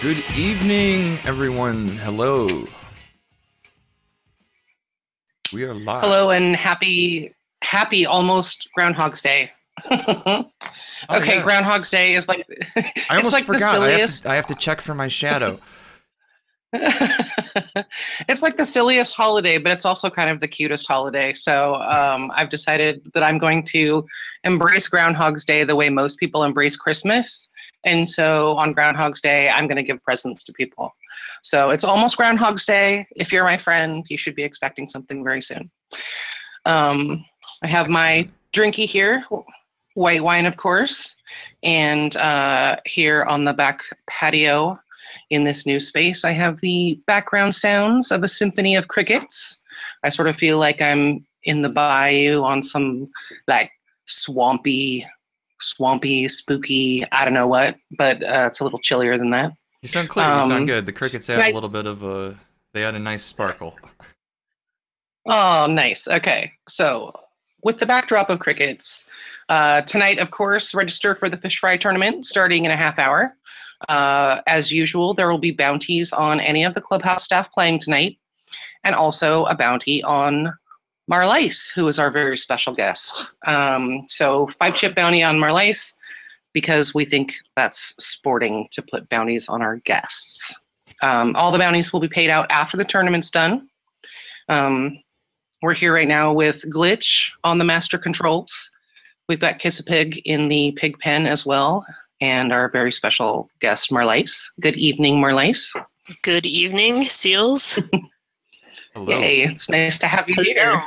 Good evening, everyone. Hello. We are live. Hello and happy almost Groundhog's Day. Okay, yes. Groundhog's Day is like I it's almost like forgot. the silliest. I have to check for my shadow. It's like the silliest holiday, but it's also kind of the cutest holiday. So I've decided that I'm going to embrace Groundhog's Day the way most people embrace Christmas. And so on Groundhog's Day, I'm going to give presents to people. So it's almost Groundhog's Day. If you're my friend, you should be expecting something very soon. I have my drinky here, white wine, of course, and here on the back patio in this new space, I have the background sounds of a symphony of crickets. I sort of feel like I'm in the bayou on some like swampy, spooky, I don't know what, but it's a little chillier than that. You sound clear. You sound good. The crickets add a little bit of they add a nice sparkle. Oh, nice. Okay. So with the backdrop of crickets, tonight, of course, register for the fish fry tournament starting in a half hour. As usual, there will be bounties on any of the clubhouse staff playing tonight, and also a bounty on Marlice, who is our very special guest. So 5-chip bounty on Marlice, because we think that's sporting to put bounties on our guests. All the bounties will be paid out after the tournament's done. We're here right now with Glitch on the master controls. We've got Kiss a Pig in the pig pen as well, and our very special guest, Marlice. Good evening, Marlice. Good evening, Seals. Hello. Yay, it's nice to have you here.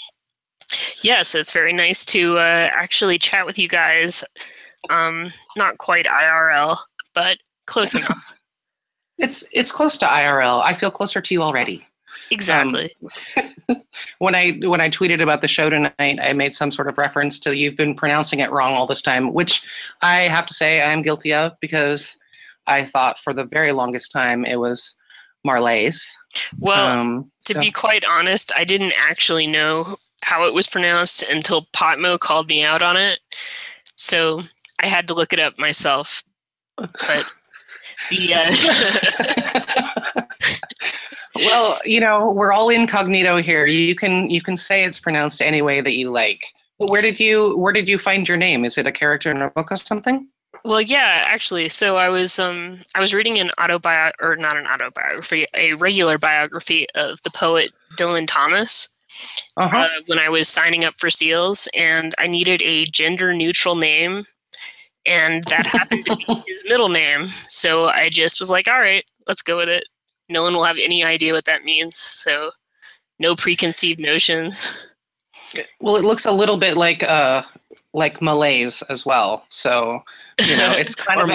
Yes, it's very nice to actually chat with you guys. Not quite IRL, but close enough. It's close to IRL. I feel closer to you already. Exactly. When I tweeted about the show tonight, I made some sort of reference to you've been pronouncing it wrong all this time, which I have to say I am guilty of, because I thought for the very longest time it was Marlice. Well, to be quite honest, I didn't actually know how it was pronounced until Potmo called me out on it. So I had to look it up myself. But well, we're all incognito here. You can say it's pronounced any way that you like. But where did you find your name? Is it a character in a book or something? Well, yeah, actually. So I was reading a regular biography of the poet Dylan Thomas when I was signing up for Seals, and I needed a gender-neutral name, and that happened to be his middle name. So I just was like, all right, let's go with it. No one will have any idea what that means, so no preconceived notions. Well, it looks a little bit like Malaise as well. So it's kind of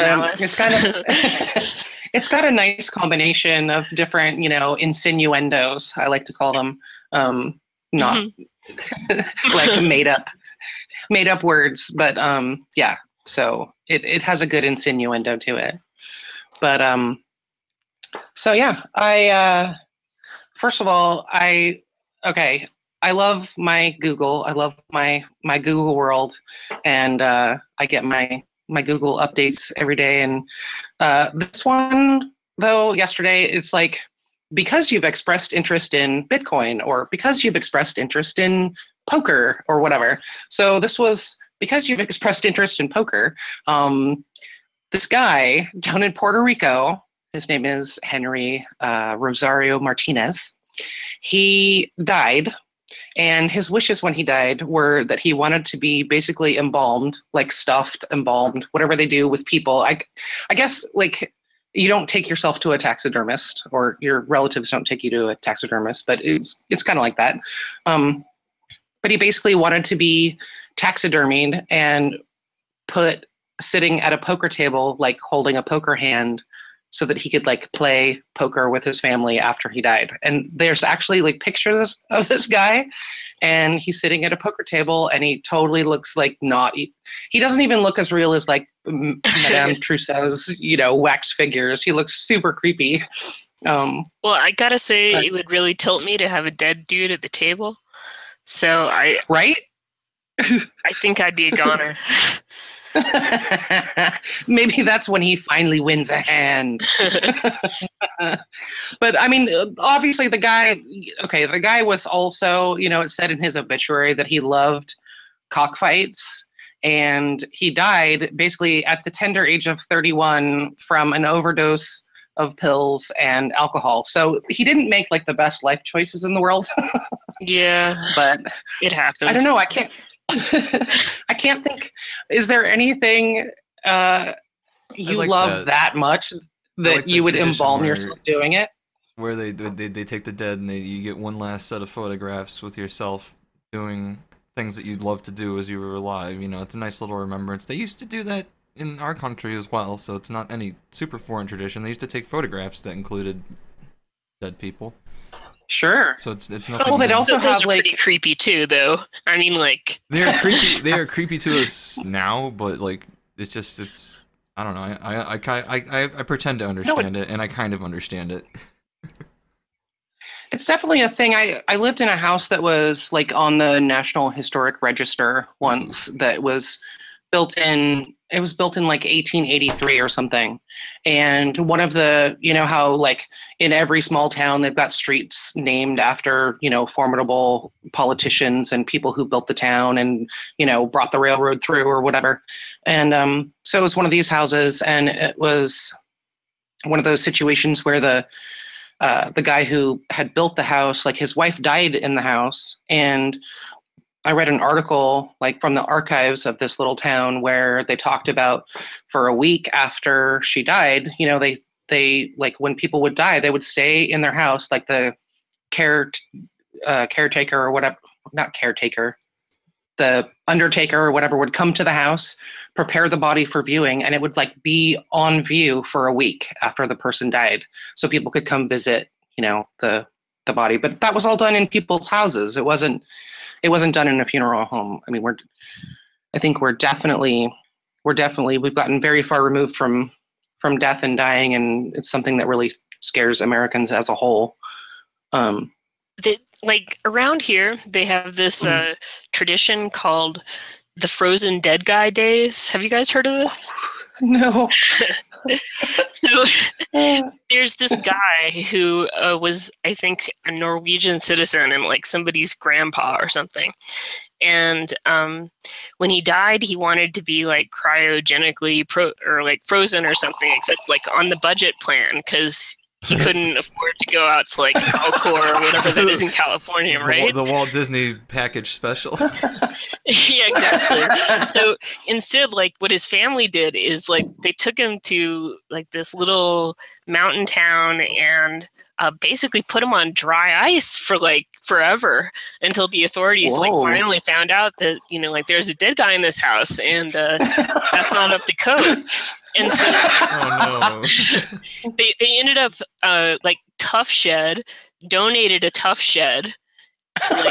it's got a nice combination of different insinuendos, I like to call them, not like made up words, but yeah. So it has a good insinuendo to it, but so yeah, first of all, I love my Google. I love my Google world, and I get my Google updates every day. And this one, though, yesterday, it's like, because you've expressed interest in Bitcoin, or because you've expressed interest in poker, or whatever. So this was because you've expressed interest in poker. This guy down in Puerto Rico, his name is Henry Rosario Martinez. He died, and his wishes when he died were that he wanted to be basically embalmed, like stuffed, embalmed, whatever they do with people. I guess, like, you don't take yourself to a taxidermist, or your relatives don't take you to a taxidermist, but it's kind of like that. But he basically wanted to be taxidermied and put sitting at a poker table, like holding a poker hand, so that he could like play poker with his family after he died. And there's actually like pictures of this guy, and he's sitting at a poker table, and he totally looks like he doesn't even look as real as like Madame Trousseau's, wax figures. He looks super creepy. Well, I gotta say, it would really tilt me to have a dead dude at the table. So Right? I think I'd be a goner. Maybe that's when he finally wins a hand. But I mean, obviously the guy was also, it said in his obituary that he loved cockfights, and he died basically at the tender age of 31 from an overdose of pills and alcohol. So he didn't make like the best life choices in the world. Yeah, but it happens. I don't know. I can't think. Is there anything you like love that much that like you would tradition embalm where- yourself doing it? Where they take the dead and you get one last set of photographs with yourself doing things that you'd love to do as you were alive. It's a nice little remembrance. They used to do that in our country as well, so it's not any super foreign tradition. They used to take photographs that included dead people. Sure. So it's nothing. Oh, they'd also Those have are pretty creepy too, though. I mean, like They are creepy. They are creepy to us now, but like it's. I don't know. I pretend to understand it, and I kind of understand it. It's definitely a thing. I lived in a house that was like on the National Historic Register once. That was built in. It was built in like 1883 or something. And one of the, how like in every small town they've got streets named after, formidable politicians and people who built the town and, brought the railroad through or whatever. And so it was one of these houses, and it was one of those situations where the guy who had built the house, like his wife died in the house, and I read an article like from the archives of this little town where they talked about for a week after she died, they like when people would die, they would stay in their house, like the caretaker or whatever, not caretaker, the undertaker or whatever would come to the house, prepare the body for viewing, and it would like be on view for a week after the person died. So people could come visit, the body. But that was all done in people's houses. It wasn't done in a funeral home. I mean, we've gotten very far removed from death and dying, and it's something that really scares Americans as a whole. Like around here, they have this tradition called the Frozen Dead Guy Days. Have you guys heard of this? No. So there's this guy who was, I think, a Norwegian citizen and like somebody's grandpa or something. And when he died, he wanted to be like cryogenically frozen or something, except like on the budget plan, because he couldn't afford to go out to like Alcor or whatever that is in California, right? The Walt Disney package special. Yeah, exactly. So instead, like what his family did is like they took him to like this little mountain town and basically put him on dry ice for like forever until the authorities like finally found out that like there's a dead guy in this house and that's not up to code. And so they ended up like Tough Shed donated a Tough Shed. Like,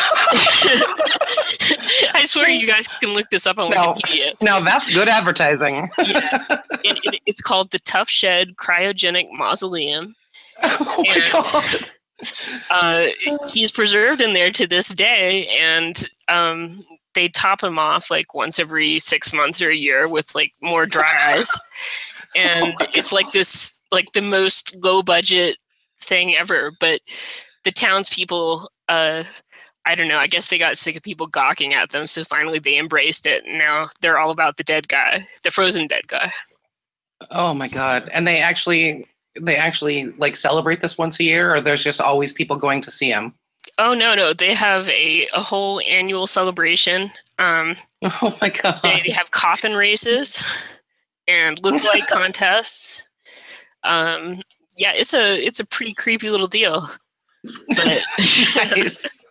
I swear you guys can look this up on Wikipedia. Now that's good advertising. Yeah. And it's called the Tough Shed Cryogenic Mausoleum. Oh my God. He's preserved in there to this day, and they top him off like once every 6 months or a year with like more dry ice. And it's like this, like the most low budget thing ever. But the townspeople, I don't know, I guess they got sick of people gawking at them. So finally they embraced it. And now they're all about the dead guy, the frozen dead guy. Oh my God. And they actually like celebrate this once a year, or there's just always people going to see him? Oh, no. They have a whole annual celebration. Oh my God. They have coffin races and lookalike contests. Yeah, it's a pretty creepy little deal. But nice.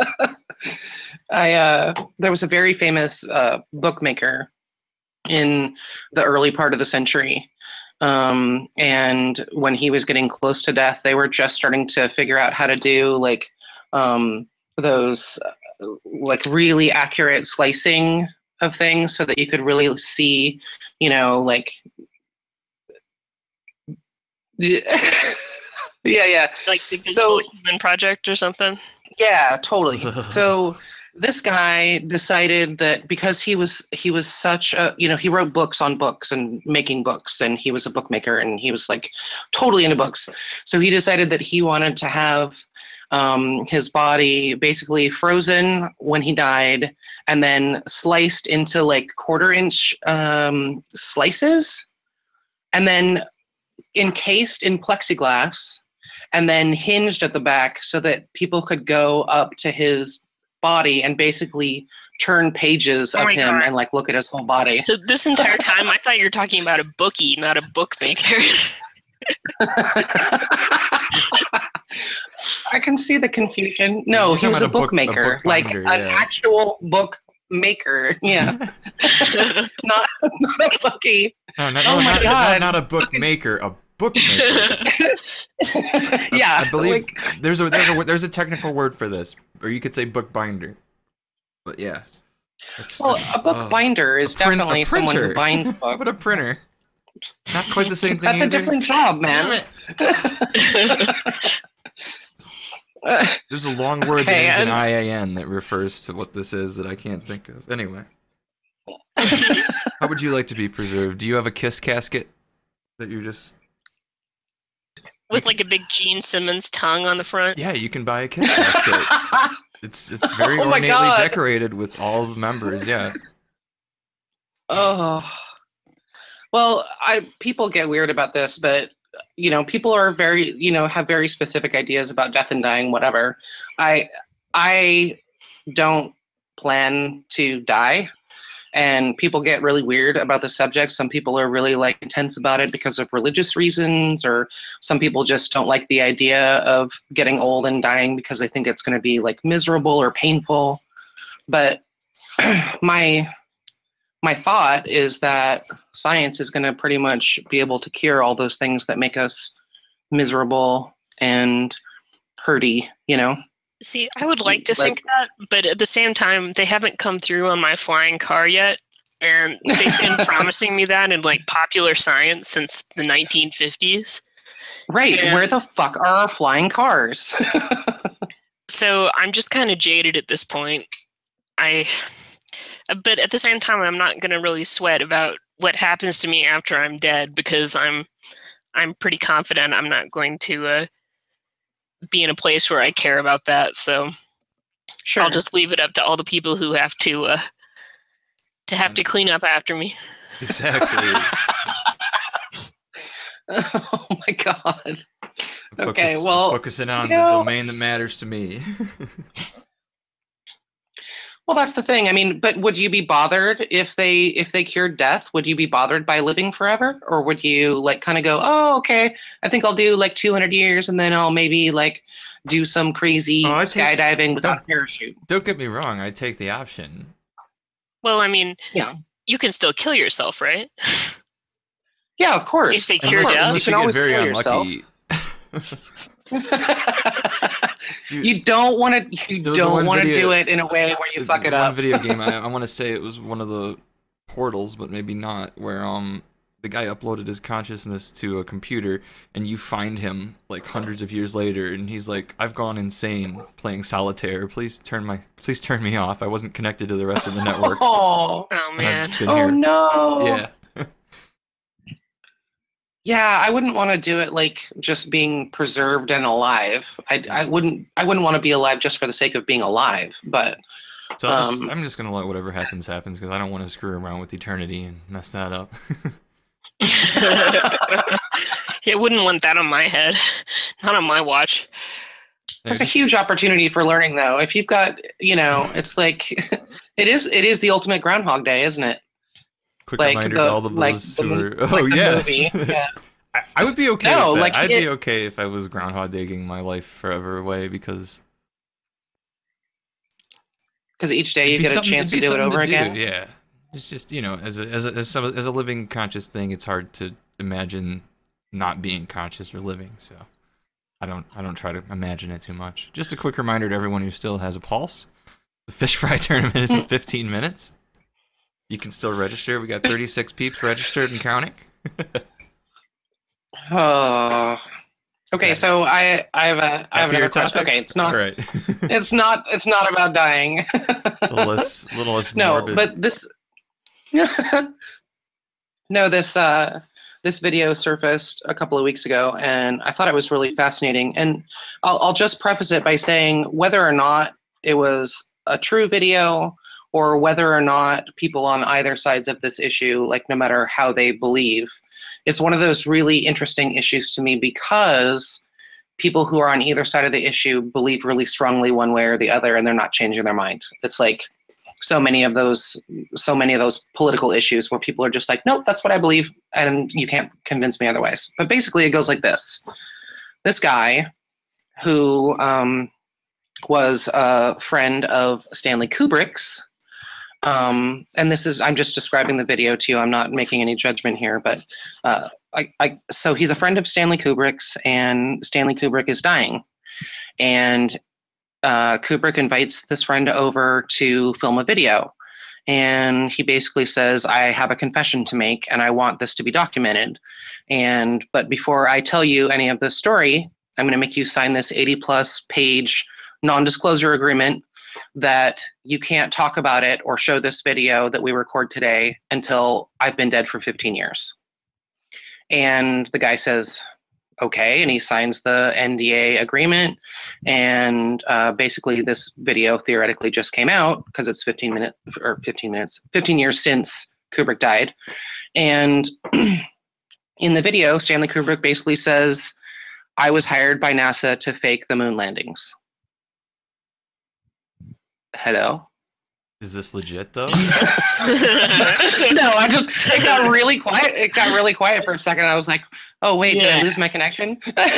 There was a very famous bookmaker in the early part of the century. And when he was getting close to death, they were just starting to figure out how to do like those like really accurate slicing of things so that you could really see, like yeah. Like the Visible Human Project or something? Yeah, totally. So this guy decided that because he was such a, he wrote books on books and making books, and he was a bookmaker, and he was like totally into books. So he decided that he wanted to have his body basically frozen when he died, and then sliced into like 1/4-inch slices, and then encased in plexiglass, and then hinged at the back so that people could go up to his body and basically turn pages of him and like look at his whole body. So this entire time I thought you were talking about a bookie, not a bookmaker. I can see the confusion. No, he was a bookmaker, like an actual bookmaker. Yeah, not a bookie. No, not a bookmaker, a bookmaker. Yeah, I believe there's a technical word for this, or you could say bookbinder. But yeah, a bookbinder is definitely someone who binds books. But a printer, not quite the same thing. That's either. A different job, man. There's a long word that ends in IAN that refers to what this is that I can't think of. Anyway, how would you like to be preserved? Do you have a kiss casket that you're just with like a big Gene Simmons tongue on the front? Yeah, you can buy a kiss casket. It's very ornately decorated with all the members. Yeah. Oh. Well, people get weird about this, but people are very, have very specific ideas about death and dying, whatever. I don't plan to die, and people get really weird about the subject. Some people are really like intense about it because of religious reasons, or some people just don't like the idea of getting old and dying because they think it's going to be like miserable or painful. But my thought is that science is going to pretty much be able to cure all those things that make us miserable and hurty, See, I would like to think that, but at the same time, they haven't come through on my flying car yet, and they've been promising me that in like Popular Science since the 1950s. Right. And where the fuck are our flying cars? So I'm just kind of jaded at this point. But at the same time, I'm not going to really sweat about what happens to me after I'm dead, because I'm pretty confident I'm not going to be in a place where I care about that. So sure. I'll just leave it up to all the people who have to clean up after me. Exactly. Oh my God. Okay, well, focusing on the domain that matters to me. Well, that's the thing. I mean, but would you be bothered if they cured death? Would you be bothered by living forever? Or would you like kind of go, oh, okay, I think I'll do like 200 years and then I'll maybe like do some crazy skydiving without a parachute? Don't get me wrong. I take the option. Well, I mean, you can still kill yourself, right? Yeah, of course. If they cure death, you can always kill yourself. You don't want to do it in a way where you fuck it up. One video game, I want to say it was one of the Portals, but maybe not, where the guy uploaded his consciousness to a computer, and you find him like hundreds of years later, and he's like, "I've gone insane playing solitaire. Please turn me off. I wasn't connected to the rest of the network." Oh man. Oh no. Yeah. Yeah, I wouldn't want to do it like just being preserved and alive. I wouldn't want to be alive just for the sake of being alive. But so I'm just gonna let whatever happens because I don't want to screw around with eternity and mess that up. I wouldn't want that on my head, not on my watch. It's a huge opportunity for learning, though. If you've got, it's like it is the ultimate Groundhog Day, isn't it? Quick reminder to all of those who are... Oh, yeah. Movie. Yeah. I would be okay with that. I'd be okay if I was Groundhog Day-ing my life forever away, because each day you get a chance to do it over again? Yeah. It's just, as a living conscious thing, it's hard to imagine not being conscious or living, so I don't try to imagine it too much. Just a quick reminder to everyone who still has a pulse. The Fish Fry tournament is in 15 minutes. You can still register. We got 36 peeps registered and counting. Okay, so I have another question. topic? Okay, it's not All right. it's not about dying. a little less No, morbid. but this no, this video surfaced a couple of weeks ago, and I thought it was really fascinating. And I'll just preface it by saying whether or not it was a true video or whether or not people on either sides of this issue, like no matter how they believe, it's one of those really interesting issues to me because people who are on either side of the issue believe really strongly one way or the other, and they're not changing their mind. It's like so many of those political issues where people are just like, nope, that's what I believe, and you can't convince me otherwise. But basically, it goes like this: this guy who was a friend of Stanley Kubrick's. And this is, I'm just describing the video to you. I'm not making any judgment here, but so he's a friend of Stanley Kubrick's, and Stanley Kubrick is dying. And Kubrick invites this friend over to film a video. And he basically says, I have a confession to make, and I want this to be documented. But before I tell you any of this story, I'm going to make you sign this 80-plus page non-disclosure agreement that you can't talk about it or show this video that we record today until I've been dead for 15 years. And the guy says, okay, and he signs the NDA agreement. And basically this video theoretically just came out because it's 15 years since Kubrick died. And in the video, Stanley Kubrick basically says, I was hired by NASA to fake the moon landings. Hello? Is this legit though? No, it got really quiet. It got really quiet for a second. I was like, oh wait, did I lose my connection?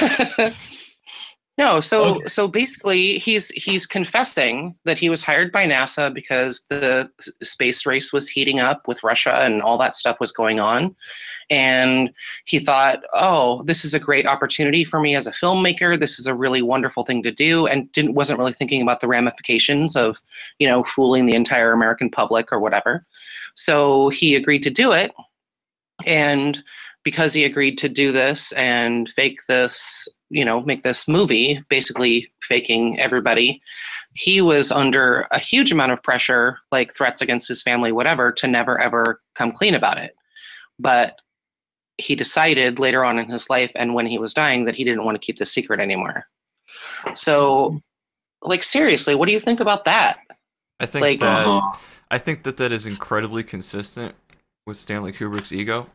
No, so basically he's confessing that he was hired by NASA because the space race was heating up with Russia and all that stuff was going on. And he thought, oh, this is a great opportunity for me as a filmmaker. This is a really wonderful thing to do, and wasn't really thinking about the ramifications of, fooling the entire American public or whatever. So he agreed to do it. And because he agreed to do this and fake this, make this movie, basically faking everybody, he was under a huge amount of pressure, like threats against his family, whatever, to never, ever come clean about it. But he decided later on in his life and when he was dying that he didn't want to keep the secret anymore. So, seriously, what do you think about that? I think that is incredibly consistent with Stanley Kubrick's ego.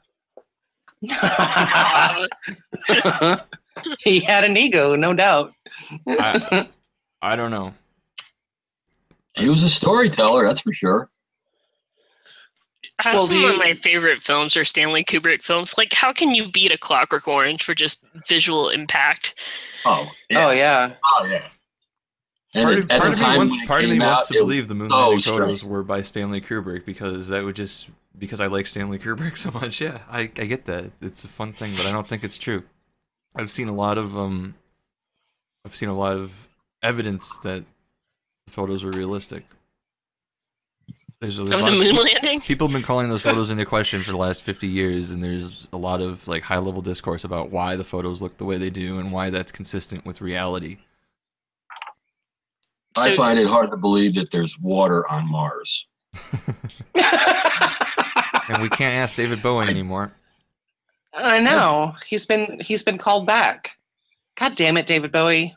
He had an ego, no doubt. I don't know. He was a storyteller, that's for sure. Some of my favorite films are Stanley Kubrick films. Like, how can you beat A Clockwork Orange for just visual impact? Oh, yeah. Part of me wants to believe the moon landing photos were by Stanley Kubrick because I like Stanley Kubrick so much. Yeah, I get that. It's a fun thing, but I don't think it's true. I've seen a lot of evidence that the photos were realistic. There's of the moon landing? People have been calling those photos into question for the last 50 years, and there's a lot of high-level discourse about why the photos look the way they do and why that's consistent with reality. I find it hard to believe that there's water on Mars. And we can't ask David Bowie anymore. I know. He's been called back. God damn it, David Bowie.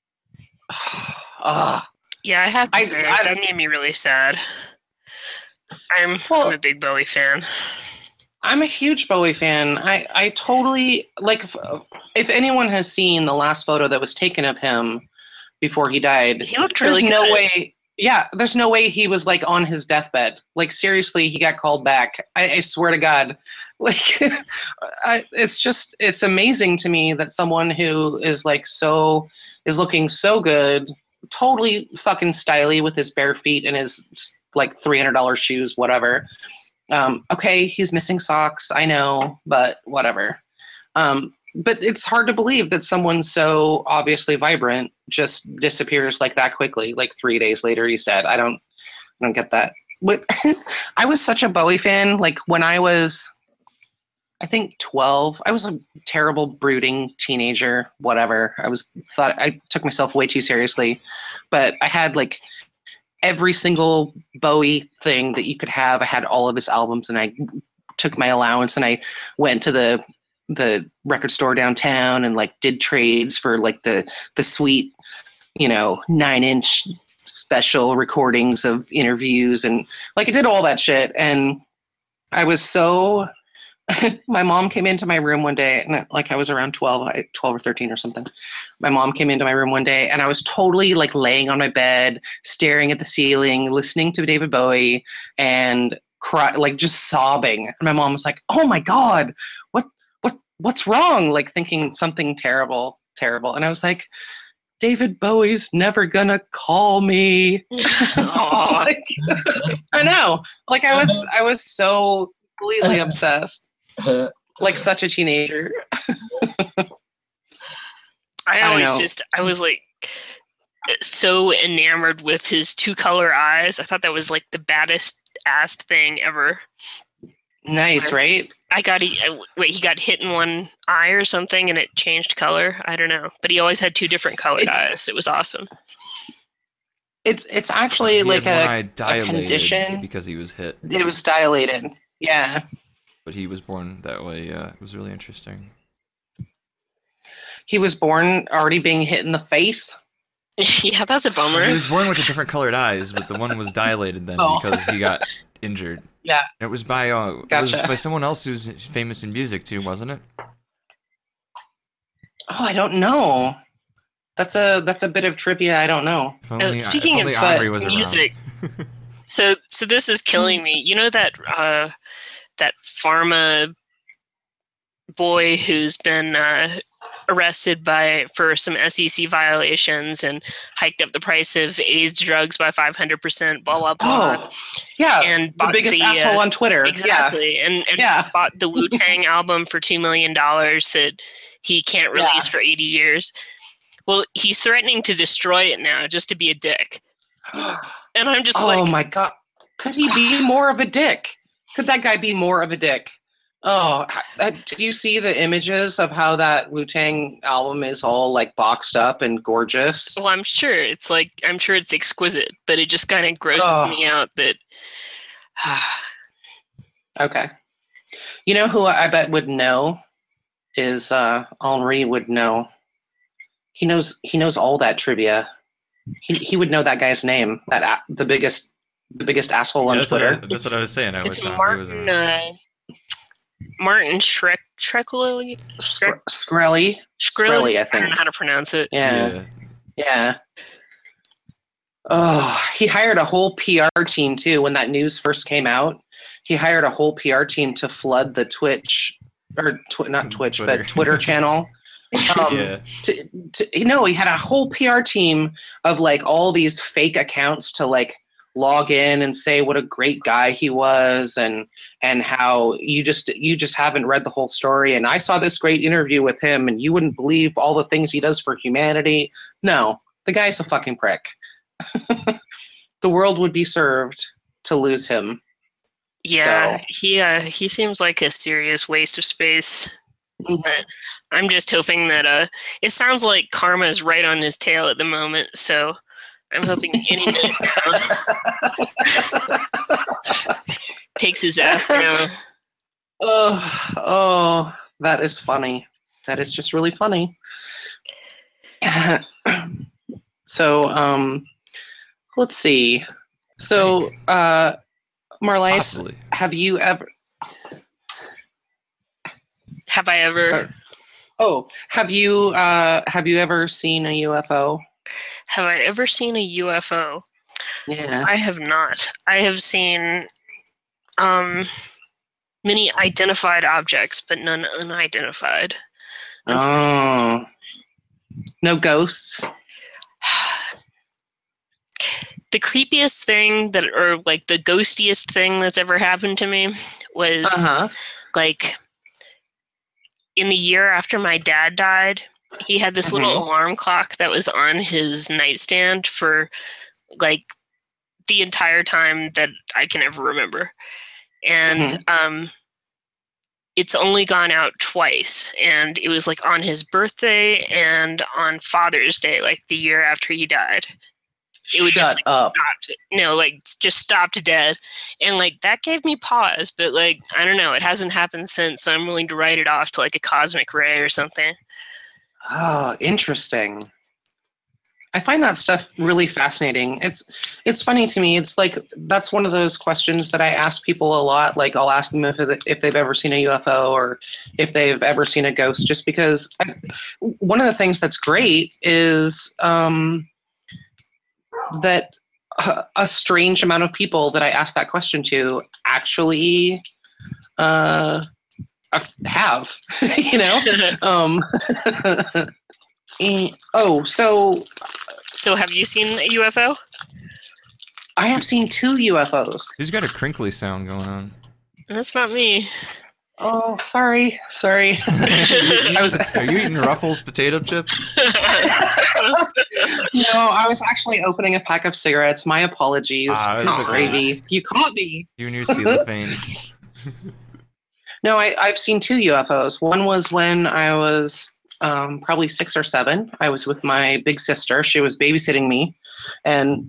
Yeah, I have to say, that made me really sad. I'm a big Bowie fan. I'm a huge Bowie fan. I totally, if anyone has seen the last photo that was taken of him before he died, he looked really good. There's no way he was on his deathbed. Seriously, he got called back. I swear to God. It's amazing to me that someone who is looking so good, totally fucking styly with his bare feet and his $300 shoes, whatever. Okay, he's missing socks, I know, but whatever. But it's hard to believe that someone so obviously vibrant just disappears that quickly. 3 days later, he's dead. I don't get that. But I was such a Bowie fan. When I was I think 12. I was a terrible, brooding teenager, whatever. Thought I took myself way too seriously, but I had like every single Bowie thing that you could have. I had all of his albums, and I took my allowance and I went to the record store downtown and like did trades for like the sweet, 9-inch special recordings of interviews, and like I did all that shit. And I was so my mom came into my room one day, and like I was around 12 or 13 or something. My mom came into my room one day, and I was totally like laying on my bed, staring at the ceiling, listening to David Bowie, and like just sobbing. And my mom was like, "Oh my God, what's wrong?" Like thinking something terrible. And I was like, "David Bowie's never gonna call me." Like, I know. Like I was so completely obsessed. Like such a teenager. I was like so enamored with his 2-color eyes. I thought that was like the baddest ass thing ever. Nice, right? He got hit in one eye or something and it changed color. I don't know, but he always had 2 different colored eyes. It was awesome. It's actually like a condition because he was hit. It was dilated. Yeah. But he was born that way. Yeah, it was really interesting. He was born already being hit in the face. Yeah, that's a bummer. He was born with the different colored eyes, but the one was dilated then because he got injured. Yeah. It was by it was by someone else who's famous in music too, wasn't it? Oh, I don't know. That's a bit of trivia I don't know. Speaking of music, so this is killing me. You know that pharma boy who's been arrested for some SEC violations and hiked up the price of AIDS drugs by 500%, blah, blah, blah. Oh, yeah. And the biggest asshole on Twitter. Exactly. Yeah. And bought the Wu-Tang album for $2 million that he can't release for 80 years. Well, he's threatening to destroy it now just to be a dick. And I'm just like... Oh, my God. Could he be more of a dick? Could that guy be more of a dick? Oh, did you see the images of how that Wu-Tang album is all like boxed up and gorgeous? Well, I'm sure it's exquisite, but it just kind of grosses me out that. Okay. You know who I bet would know is Henri would know. He knows all that trivia. He would know that guy's name. The biggest asshole on Twitter. That's what I was saying. It's Martin Shkreli, I think. I don't know how to pronounce it. Yeah. Oh, he hired a whole PR team too when that news first came out. He hired a whole PR team to flood the Twitch or not Twitch, Twitter. But Twitter channel. He had a whole PR team of like all these fake accounts to like log in and say what a great guy he was and how you just haven't read the whole story. And I saw this great interview with him and you wouldn't believe all the things he does for humanity. No, the guy's a fucking prick. The world would be served to lose him. Yeah, so. He seems like a serious waste of space. Mm-hmm. I'm just hoping that it sounds like karma is right on his tail at the moment, so I'm hoping any minute now takes his ass down. Oh, that is funny. That is just really funny. So, let's see. So, Marlies, have you ever? Have I ever? Have you ever seen a UFO? Have I ever seen a UFO? Yeah. I have not. I have seen many identified objects, but none unidentified. Oh. No ghosts? The creepiest thing or like the ghostiest thing that's ever happened to me was like in the year after my dad died, he had this little alarm clock that was on his nightstand for like the entire time that I can ever remember. And it's only gone out twice, and it was like on his birthday and on Father's Day, like the year after he died. It would Shut up. just stopped dead, and like that gave me pause. But like I don't know, it hasn't happened since, so I'm willing to write it off to like a cosmic ray or something. Oh, interesting. I find that stuff really fascinating. It's funny to me. It's like that's one of those questions that I ask people a lot. Like I'll ask them if they've ever seen a UFO or if they've ever seen a ghost. Just because one of the things that's great is that a strange amount of people that I ask that question to actually have. You know. So have you seen a UFO? I have seen 2 UFOs. Who's got a crinkly sound going on? That's not me. Oh, sorry. Are you eating Ruffles potato chips? No, I was actually opening a pack of cigarettes. My apologies. Gravy. You caught me. You and your cellophane. No, I've seen 2 UFOs. One was when I was probably 6 or 7. I was with my big sister. She was babysitting me. And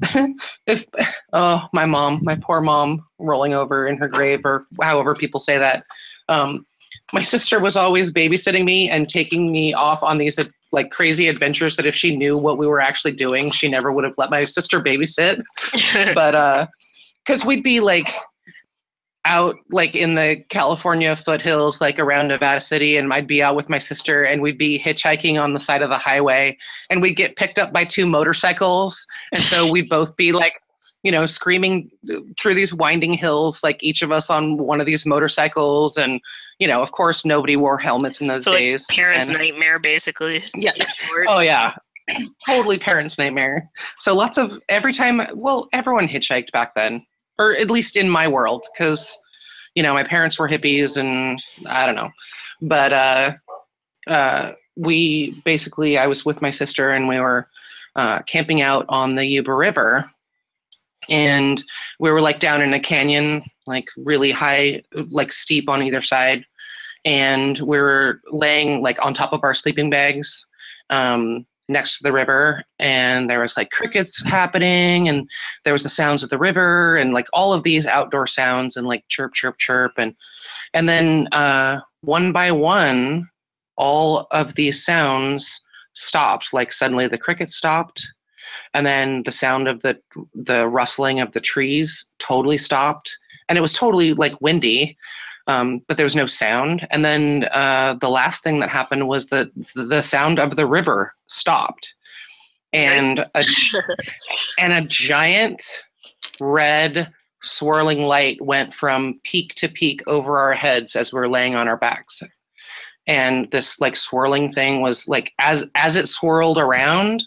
my poor mom rolling over in her grave, or however people say that. My sister was always babysitting me and taking me off on these like crazy adventures that if she knew what we were actually doing, she never would have let my sister babysit. But because we'd be like out like in the California foothills, like around Nevada City, and I'd be out with my sister and we'd be hitchhiking on the side of the highway and we'd get picked up by 2 motorcycles. And so we'd both be like, you know, screaming through these winding hills, like each of us on one of these motorcycles. And, you know, of course, nobody wore helmets in those days. Like parents' nightmare, basically. Yeah. Oh, yeah. Totally parents' nightmare. So everyone hitchhiked back then. Or at least in my world, because, you know, my parents were hippies and I don't know. But I was with my sister and we were camping out on the Yuba River. And we were like down in a canyon, like really high, like steep on either side. And we were laying like on top of our sleeping bags next to the river, and there was like crickets happening, and there was the sounds of the river and like all of these outdoor sounds and like chirp, chirp, chirp. And then one by one, all of these sounds stopped. Like suddenly the crickets stopped, and then the sound of the rustling of the trees totally stopped, and it was totally like windy. But there was no sound. And then the last thing that happened was the sound of the river stopped. And a giant red swirling light went from peak to peak over our heads as we were laying on our backs. And this like swirling thing was like, as it swirled around,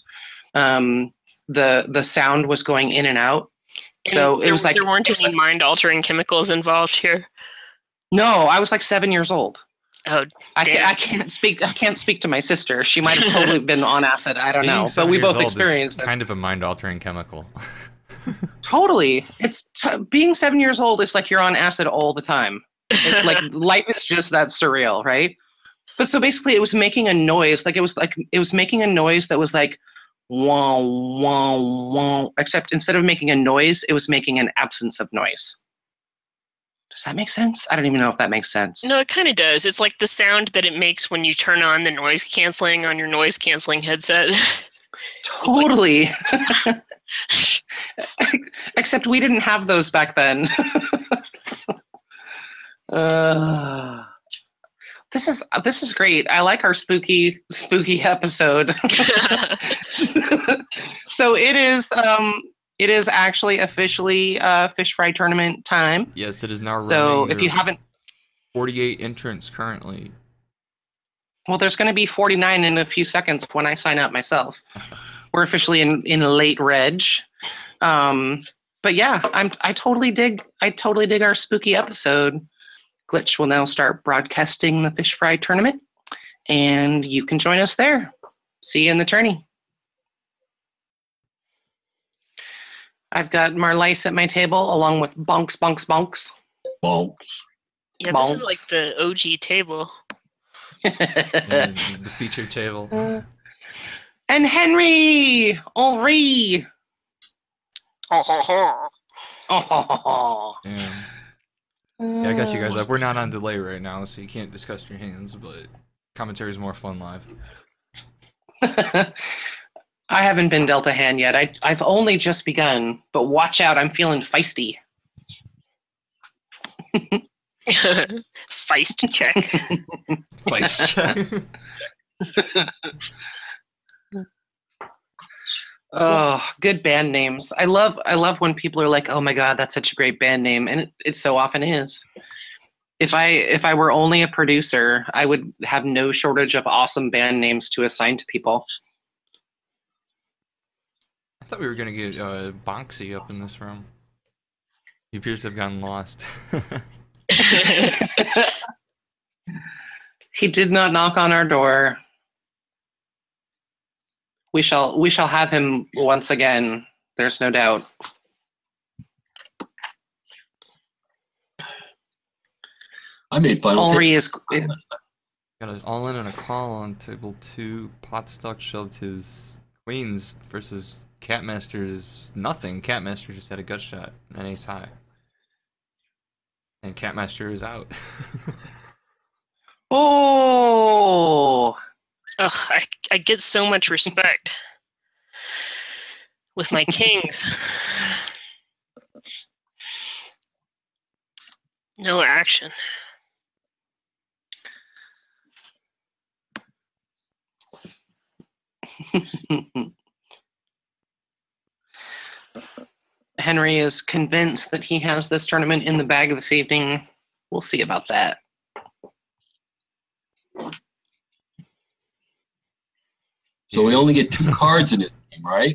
the sound was going in and out. And so it was like there weren't any mind-altering chemicals involved here. No, I was like 7 years old. Oh, I can't speak. I can't speak to my sister. She might have totally been on acid. I don't know, but we both experienced this. Kind of a mind-altering chemical. Totally, it's being 7 years old is like you're on acid all the time. Like life is just that surreal, right? But so basically, it was making a noise. Like it was making a noise that was like wah wah wah. Except instead of making a noise, it was making an absence of noise. Does that make sense? I don't even know if that makes sense. No, it kind of does. It's like the sound that it makes when you turn on the noise canceling on your noise canceling headset. Totally. Except we didn't have those back then. This is great. I like our spooky episode. So it is actually officially fish fry tournament time. Yes, it is now. So if you haven't, 48 entrants currently. Well, there's going to be 49 in a few seconds when I sign up myself. We're officially in late reg. But yeah, I totally dig our spooky episode. Glitch will now start broadcasting the fish fry tournament, and you can join us there. See you in the tourney. I've got Marlice at my table along with Bonks. Bonks. Yeah, this is like the OG table. And the feature table. And Henry! Henri! Oh. Yeah, I got you guys up. We're not on delay right now, so you can't discuss your hands, but commentary is more fun live. I haven't been dealt a hand yet. I've only just begun, but watch out, I'm feeling feisty. Feist check. Feist check. Oh, good band names. I love when people are like, "Oh my god, that's such a great band name," and it so often is. If I were only a producer, I would have no shortage of awesome band names to assign to people. I thought we were gonna get Bonksy up in this room. He appears to have gotten lost. He did not knock on our door. We shall have him once again. There's no doubt. I made final. Henri is. Got an all-in and a call on table 2. Potstock shoved his queens versus Catmaster's nothing. Catmaster just had a gut shot and ace high. And Catmaster is out. Oh! Ugh, I get so much respect with my kings. No action. Henry is convinced that he has this tournament in the bag this evening. We'll see about that. So we only get 2 cards in this game, right?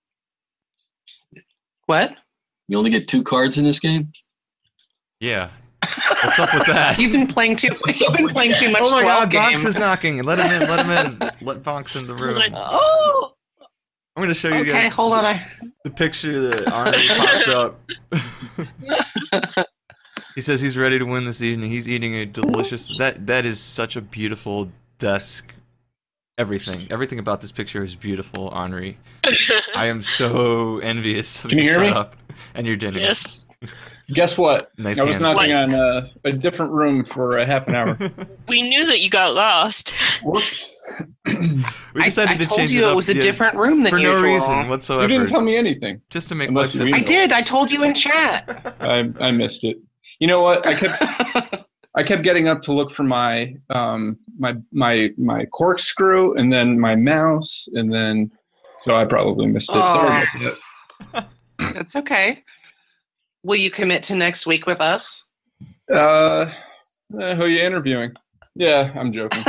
What? We only get 2 cards in this game? Yeah. What's up with that? You've been playing too much. Oh my 12 god, game. Bonks is knocking. Let him in, let him in. Let Bonks in the room. Oh! I'm gonna show you Okay, guys hold on. the picture that Henri popped up. He says he's ready to win this evening. He's eating a delicious... That is such a beautiful desk. Everything about this picture is beautiful, Henri. I am so envious of Can you your hear me? setup and your dinner. Yes. Guess what? Nice I was hands. knocking on a different room for a half an hour. We knew that you got lost. Whoops. We decided I to told change you it up. it was a different room than for usual. no reason whatsoever. You didn't tell me anything. Just to make Unless life you I difficult. did. I told you in chat. I missed it. You know what? I kept getting up to look for my my corkscrew and then my mouse and then so I probably missed it. Sorry about that. That's okay. Will you commit to next week with us? Who are you interviewing? Yeah, I'm joking.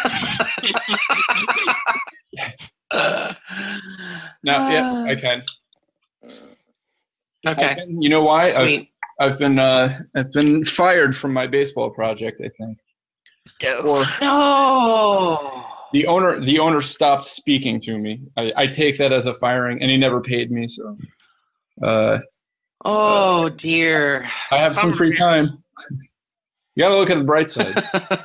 No, yeah, I can. Okay. I can. You know why? Sweet. I've been fired from my baseball project, I think. Dope. Or No. the owner stopped speaking to me. I take that as a firing, and he never paid me. So Oh dear. I have some free time. You got to look at the bright side.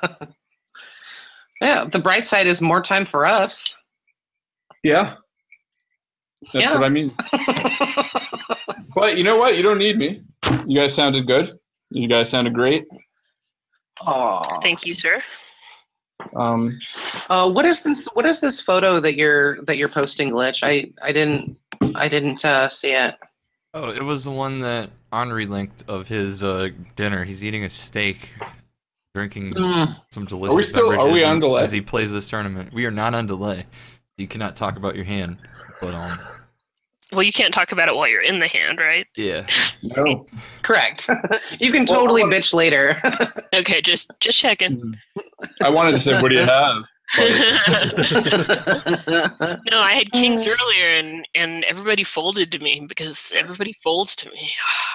Yeah, the bright side is more time for us. Yeah, that's Yeah. what I mean. But you know what? You don't need me. You guys sounded good. You guys sounded great. Oh. Thank you, sir. What is this? What is this photo that you're posting, Glitch? I didn't see it. Oh, it was the one that Henri linked of his dinner. He's eating a steak, drinking some delicious Are we beverages on delay? as he plays this tournament. We are not on delay. You cannot talk about your hand, but Well, you can't talk about it while you're in the hand, right? yeah. No. Correct. You can totally bitch later. Okay, just checking. I wanted to say, what do you have? No, I had kings earlier, and everybody folded to me because everybody folds to me.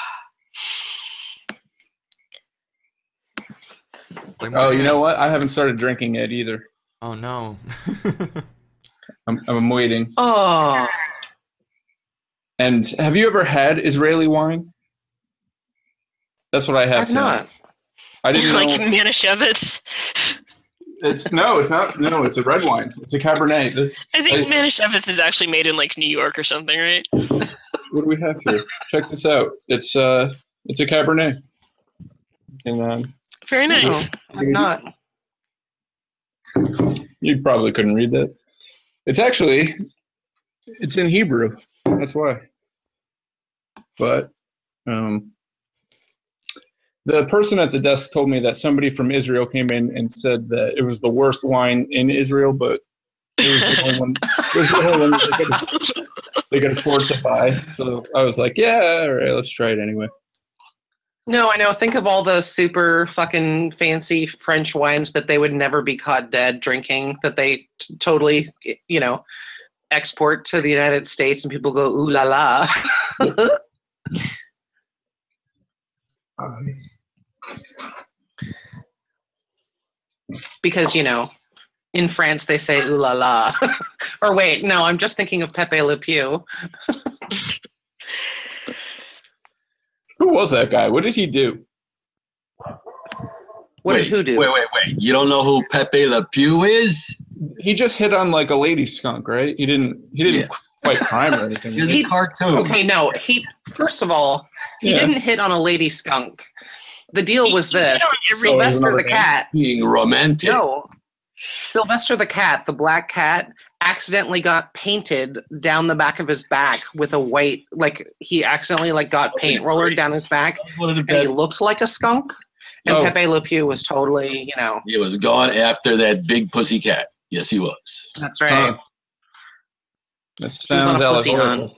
Play more Oh, you know hands. what? I haven't started drinking yet either. Oh no. I'm waiting. Oh. And have you ever had Israeli wine? That's what I have. I've not. I didn't know. Like Manischewitz. It's not. No, it's a red wine. It's a Cabernet. I think Manischewitz is actually made in like New York or something, right? What do we have here? Check this out. It's a Cabernet. And, Very nice. No, I'm not. You probably couldn't read that. It's in Hebrew. That's why. But the person at the desk told me that somebody from Israel came in and said that it was the worst wine in Israel, but it was the only one. It was the only one that they could afford to buy. So I was like, yeah, all right, let's try it anyway. No, I know. Think of all the super fucking fancy French wines that they would never be caught dead drinking, that they totally, export to the United States, and people go, ooh la la. Because, in France they say ooh la la. Or wait, no, I'm just thinking of Pepe Le Pew. Who was that guy? What did he do? What did who do? Wait. You don't know who Pepe Le Pew is? He just hit on like a lady skunk, right? He didn't fight crime or anything. He's a cartoon. Okay, no. First of all, he didn't hit on a lady skunk. The deal was this. Sylvester the cat. Being romantic. No. Sylvester the cat, the black cat, accidentally got painted down the back of his back with a white, he accidentally got paint rollered down his back, and he looked like a skunk. And Pepe Le Pew was totally, He was gone after that big pussy cat. Yes, he was. That's right. That sounds allegorical.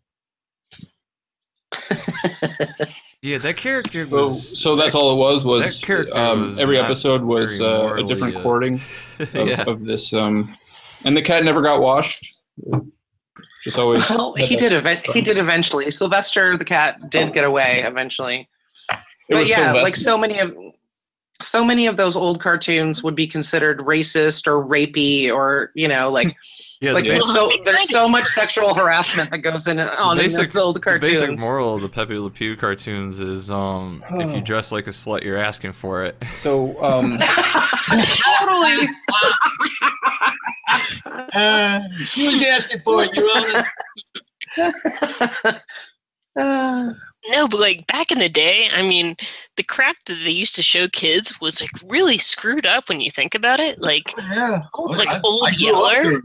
Yeah, that character was... So that's all it was that character was every episode was a different courting of this... and the cat never got washed. Just always... Well, he did eventually. Sylvester the cat did get away eventually. But yeah, Sylvester. So many of those old cartoons would be considered racist or rapey or, there's so much sexual harassment that goes in those old cartoons. The basic moral of the Pepe Le Pew cartoons is if you dress like a slut, you're asking for it. So, totally. She was asking for it, Your Honor. No, but back in the day, I mean, the crap that they used to show kids was really screwed up when you think about it. Old Yeller.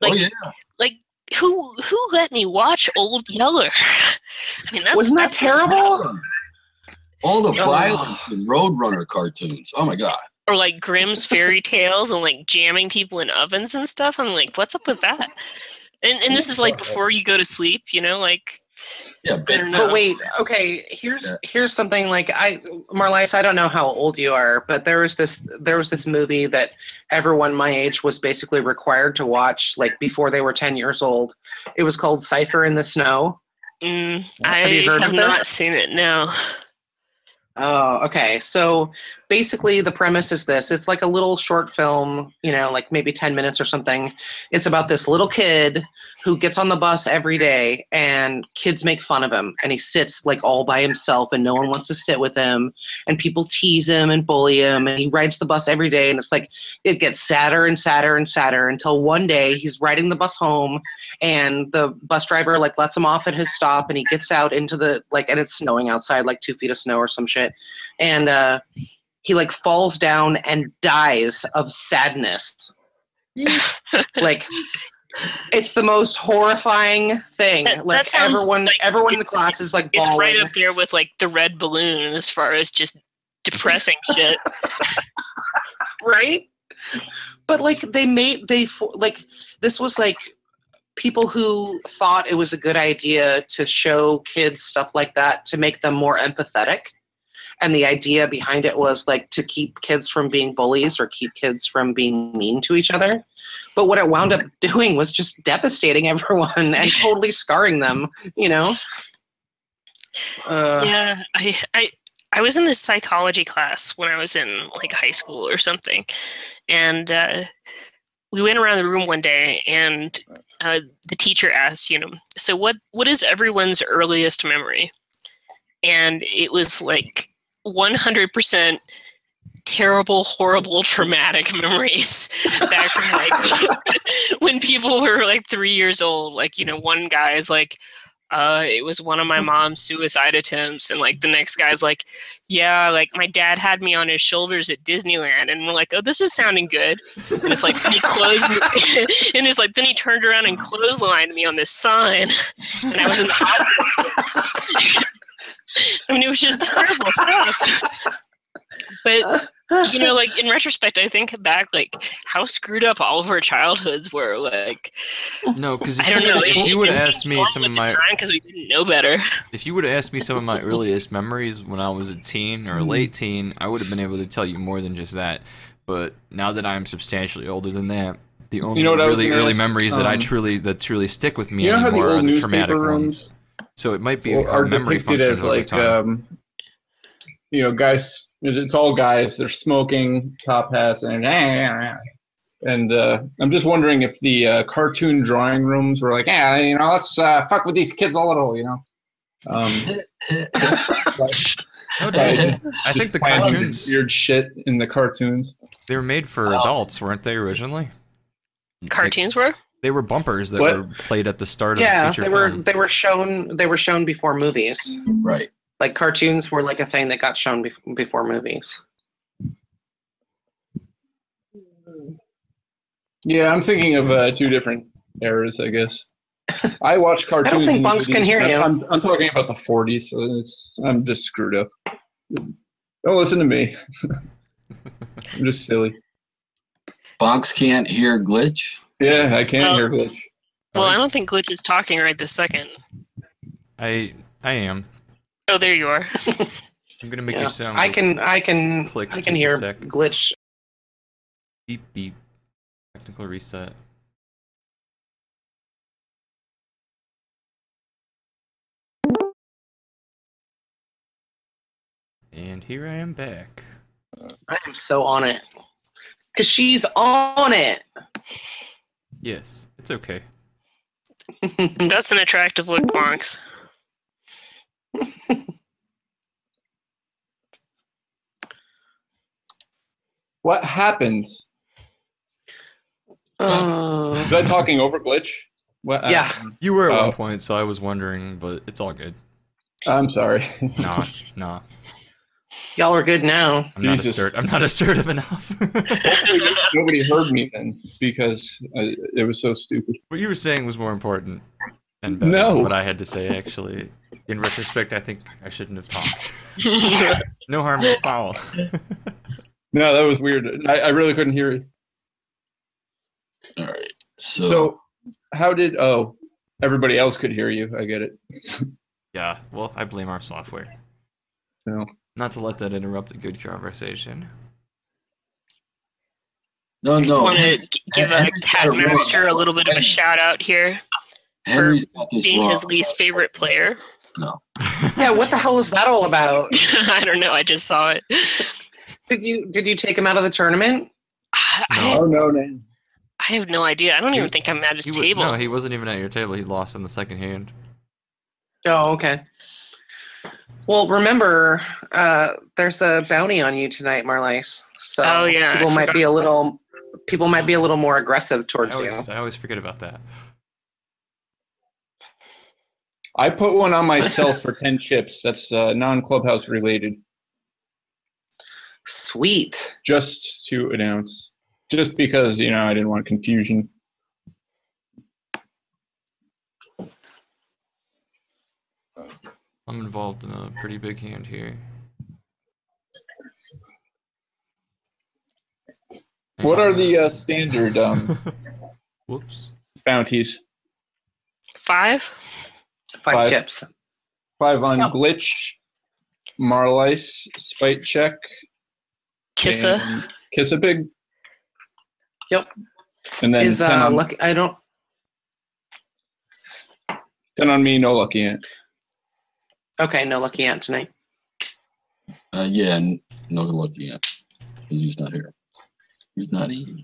Who let me watch Old Yeller? I mean, wasn't that terrible? All the violence in Roadrunner cartoons. Oh my god. Or Grimm's fairy tales and jamming people in ovens and stuff. I'm like, what's up with that? And this is before you go to sleep, Yeah, but wait, okay. Here's something Marlies, I don't know how old you are, but there was this movie that everyone my age was basically required to watch before they were 10 years old. It was called Cypher in the Snow. Have you heard of this? Not seen it. No. Oh, okay. So basically the premise is this. It's like a little short film, maybe 10 minutes or something. It's about this little kid who gets on the bus every day and kids make fun of him. And he sits all by himself and no one wants to sit with him. And people tease him and bully him. And he rides the bus every day. And it's it gets sadder and sadder and sadder until one day he's riding the bus home and the bus driver lets him off at his stop and he gets out into the and it's snowing outside, 2 feet of snow or some shit. And he falls down and dies of sadness. It's the most horrifying thing. That sounds everyone in the class is bawling. It's right up there with the Red Balloon as far as just depressing shit. Right? But this was people who thought it was a good idea to show kids stuff like that to make them more empathetic. And the idea behind it was to keep kids from being bullies or keep kids from being mean to each other. But what it wound up doing was just devastating everyone and totally scarring them, Yeah, I was in this psychology class when I was in high school or something. And we went around the room one day and the teacher asked, so what is everyone's earliest memory? And it was 100% terrible, horrible, traumatic memories back from like when people were like 3 years old. Like, one guy is like, it was one of my mom's suicide attempts, and like the next guy's like, yeah, like my dad had me on his shoulders at Disneyland, and we're like, oh, this is sounding good. And it's like, then he closed and it's like, then he turned around and clotheslined me on this sign, and I was in the hospital. I mean, it was just terrible stuff. But like in retrospect, I think back, like how screwed up all of our childhoods were. Like, no, because I don't know. If you would have asked me some of my because we didn't know better. If you would have asked me some of my earliest memories when I was a teen or a late teen, I would have been able to tell you more than just that. But now that I'm substantially older than that, the only really early memories that truly stick with me anymore are the traumatic ones. So it might be a memory function as over like time. Guys. It's all guys. They're smoking, top hats, and I'm just wondering if the cartoon drawing rooms were like, let's fuck with these kids a little, I think the cartoons weird shit in the cartoons. They were made for adults, weren't they originally? Cartoons were? They were bumpers that were played at the start of the feature film. They were shown before movies. Right. Like cartoons were like a thing that got shown before movies. Yeah, I'm thinking of two different eras, I guess. I watch cartoons. I don't think Bunks can hear you. I'm talking about the 40s, so I'm just screwed up. Don't listen to me. I'm just silly. Bunks can't hear Glitch? Yeah, I can't hear Glitch. Well, I don't think Glitch is talking right this second. I am. Oh, there you are. I'm gonna make you sound. I can hear Glitch. Beep beep. Technical reset. And here I am back. I am so on it. Because she's on it. Yes, it's okay. That's an attractive look, Bonks. What happens? Was I talking over Glitch? What? Yeah. You were at one point, so I was wondering, but it's all good. I'm sorry. Nah. Y'all are good now. I'm not assertive enough. Hopefully nobody heard me then, because it was so stupid. What you were saying was more important and better than what I had to say, actually. In retrospect, I think I shouldn't have talked. No harm, no foul. No, that was weird. I really couldn't hear you. All right. So how did... Oh, everybody else could hear you. I get it. Yeah, well, I blame our software. No. Not to let that interrupt a good conversation. I just want to give Catmaster a little bit of a shout out here for being his least favorite player. No. Yeah, what the hell is that all about? I don't know. I just saw it. Did you take him out of the tournament? No. I have no idea. I don't even think I'm at his table. No, he wasn't even at your table. He lost in the second hand. Oh, okay. Well, remember, there's a bounty on you tonight, Marlice. So people might be a little more aggressive towards you. I always forget about that. I put one on myself for 10 chips. That's non-clubhouse related. Sweet. Just to announce. Just because, I didn't want confusion. I'm involved in a pretty big hand here. What are the standard Whoops. bounties? 5? 5 chips. 5 on Glitch, Marlice, Spite Check, Kissa Pig. Yep. And then is 10 on, lucky? I don't. 10 on me, no Lucky Ant. Okay, no Lucky Ant tonight. Yeah, no Lucky Ant because he's not here. He's not eating.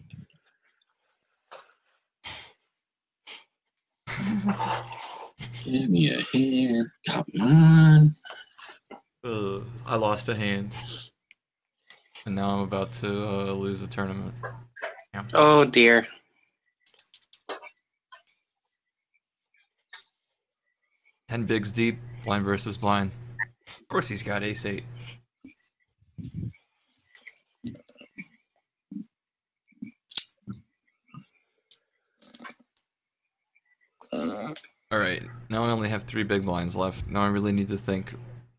Give me a hand. Come on. I lost a hand. And now I'm about to lose the tournament. Yeah. Oh dear. Ten bigs deep, blind versus blind. Of course he's got ace-8. Alright, now I only have 3 big blinds left. Now I really need to think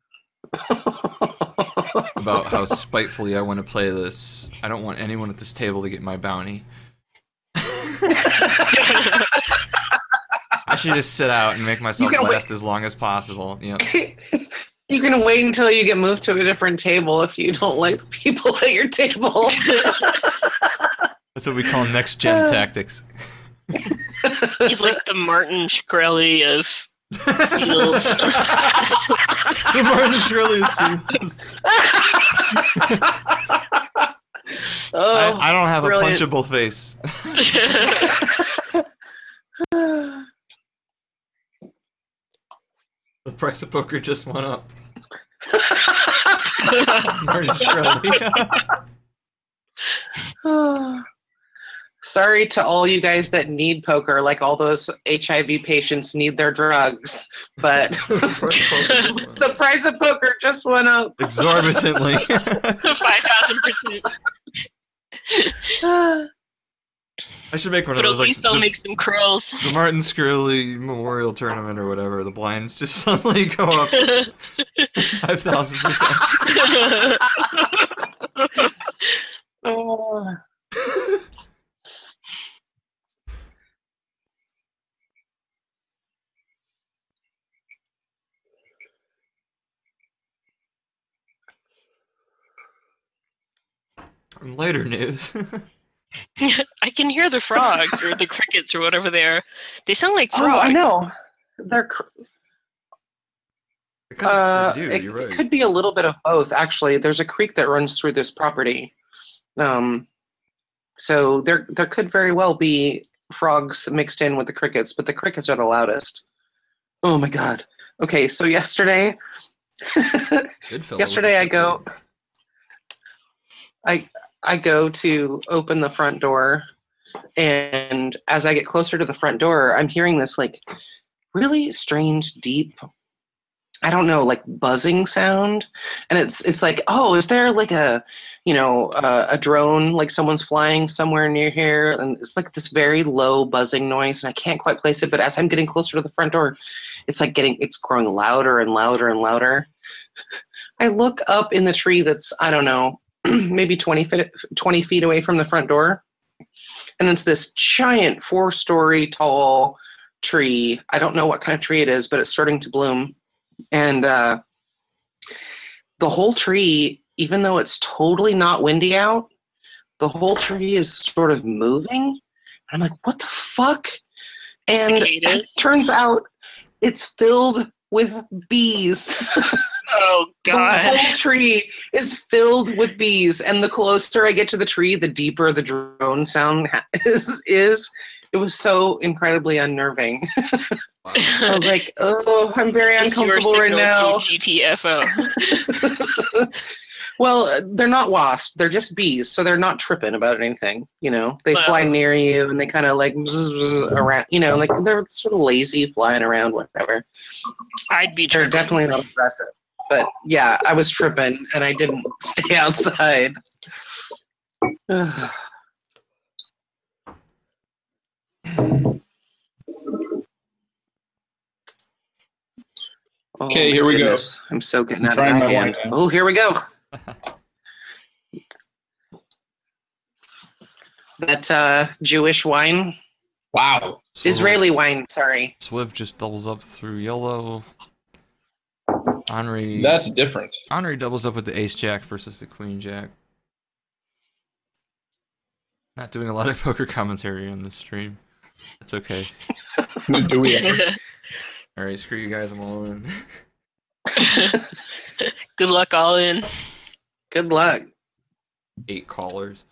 about how spitefully I want to play this. I don't want anyone at this table to get my bounty. I should just sit out and make myself last as long as possible. Yep. You can wait until you get moved to a different table if you don't like the people at your table. That's what we call next gen tactics. He's like the Martin Shkreli of seals. The Martin Shkreli of seals. Oh, I don't have brilliant. a punchable face. The price of poker just went up. Martin Shkreli. Sorry to all you guys that need poker, like all those HIV patients need their drugs, but the price of poker just went up. Exorbitantly. 5,000%. I should make one But of at those. Like, least I'll make some curls. the Martin Shkreli Memorial Tournament or whatever. The blinds just suddenly go up 5,000%. Oh. In later news. I can hear the frogs or the crickets or whatever they are. They sound like frogs. Oh, I know. They're. You're right. It could be a little bit of both, actually. There's a creek that runs through this property, so there could very well be frogs mixed in with the crickets, but the crickets are the loudest. Oh my god. Okay, so yesterday, I go to open the front door, and as I get closer to the front door, I'm hearing this like really strange, deep, I don't know, like buzzing sound. And it's like, oh, is there like a drone, like someone's flying somewhere near here? And it's like this very low buzzing noise, and I can't quite place it. But as I'm getting closer to the front door, it's growing louder and louder and louder. I look up in the tree that's, I don't know, maybe 20 feet away from the front door. And it's this giant 4-story tall tree. I don't know what kind of tree it is, but it's starting to bloom. And the whole tree, even though it's totally not windy out, the whole tree is sort of moving. I'm like, what the fuck? And it turns out it's filled with bees. Oh, God. The whole tree is filled with bees. And the closer I get to the tree, the deeper the drone sound is. It was so incredibly unnerving. I was like, oh, I'm very uncomfortable right now. GTFO. Well, they're not wasps. They're just bees, so they're not tripping about anything. They fly near you, and they kind of like bzz around. Like they're sort of lazy, flying around, whatever. I'd be They're tripping. definitely not aggressive. But yeah, I was tripping, and I didn't stay outside. Okay, here we go. I'm so getting out of trying my my hand. wine now. Oh, here we go. That Jewish wine. Wow. Israeli wine, sorry. Swift just doubles up through yellow. Henri. That's different. Henri doubles up with the ace jack versus the queen jack. Not doing a lot of poker commentary on this stream. That's okay. Do we ever? Alright, screw you guys, I'm all in. Good luck, all in. Good luck. 8 callers.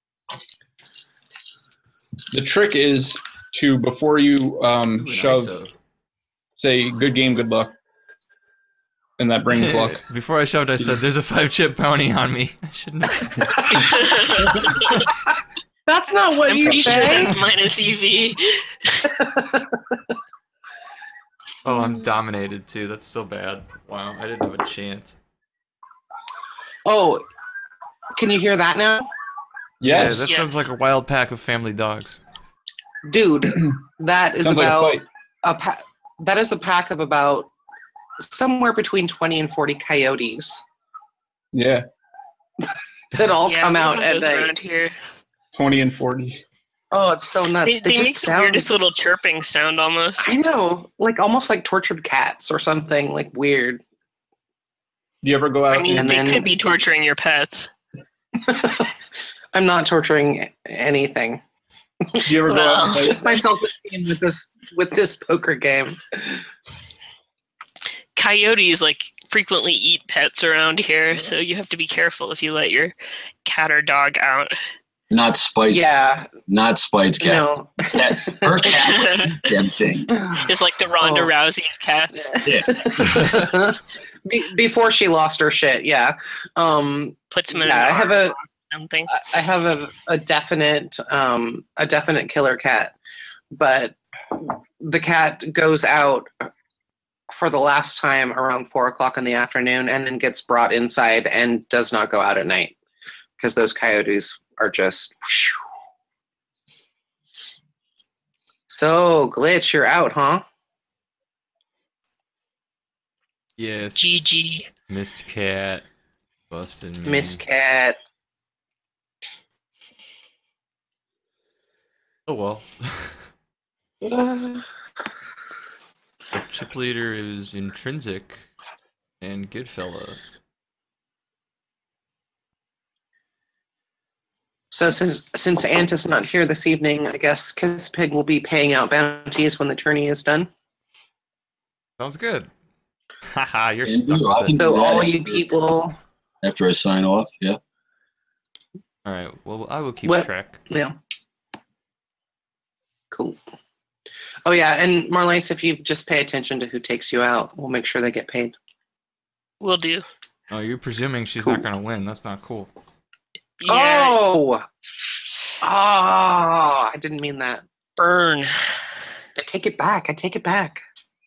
The trick is to, before you Ooh, shove, nice, say good game, good luck. and that brings luck. Before I shoved, I said, "There's a 5-chip bounty on me." I shouldn't have said that. That's not what I'm you pretty sure say. that's minus EV. Oh, I'm dominated too. That's so bad. Wow, I didn't have a chance. Oh, can you hear that now? Yes. Yeah, that sounds like a wild pack of family dogs. Dude, that is Sounds about like a fight. that is a pack of about somewhere between 20 and 40 coyotes Yeah, that all Yeah, come we out have at those night. around here. 20 and 40. Oh, it's so nuts. They just make the sound weirdest little chirping sound almost. I know, like almost like tortured cats or something, like weird. Do you ever go out? I mean, And they then- could be torturing your pets. I'm not torturing anything. do you ever go out and play? Just my self-esteem with this poker game. Coyotes like frequently eat pets around here, so you have to be careful if you let your cat or dog out. Not Spite's. Yeah, Not Spite's cat. no. Cat. Her cat. Damn thing. It's like the Ronda Oh. Rousey of cats. Yeah. Before she lost her shit, yeah. Puts them in Yeah, an I have arm or something. I have a definite killer cat, but the cat goes out for the last time around 4:00 in the afternoon and then gets brought inside and does not go out at night because those coyotes are just. So Glitch, you're out, huh? Yes. GG. Missed cat. Busted me. Miss Cat. Oh well. Uh, The chip leader is Intrinsic and Goodfella. So since Ant is not here this evening, I guess Kiss Pig will be paying out bounties when the tourney is done. Sounds good. Haha, you're And stuck you, I with can it. So do that. all you people, After I sign off, yeah. Alright, well, I will keep What? track. yeah, cool. Oh yeah, and Marlice, if you just pay attention to who takes you out, we'll make sure they get paid. Will do. Oh, you're presuming she's Cool. not gonna win. That's not cool. Yeah, Oh, I didn't mean that. burn. I take it back. I take it back.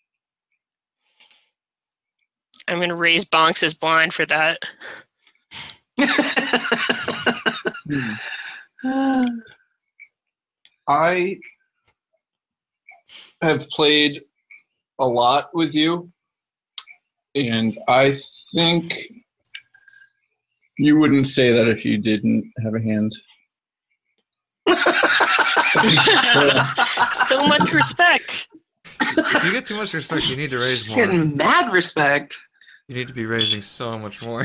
I'm gonna raise Bonks as blind for that. I have played a lot with you, and I think you wouldn't say that if you didn't have a hand. So much respect. If you get too much respect, you need to raise more. Getting mad respect. You need to be raising so much more.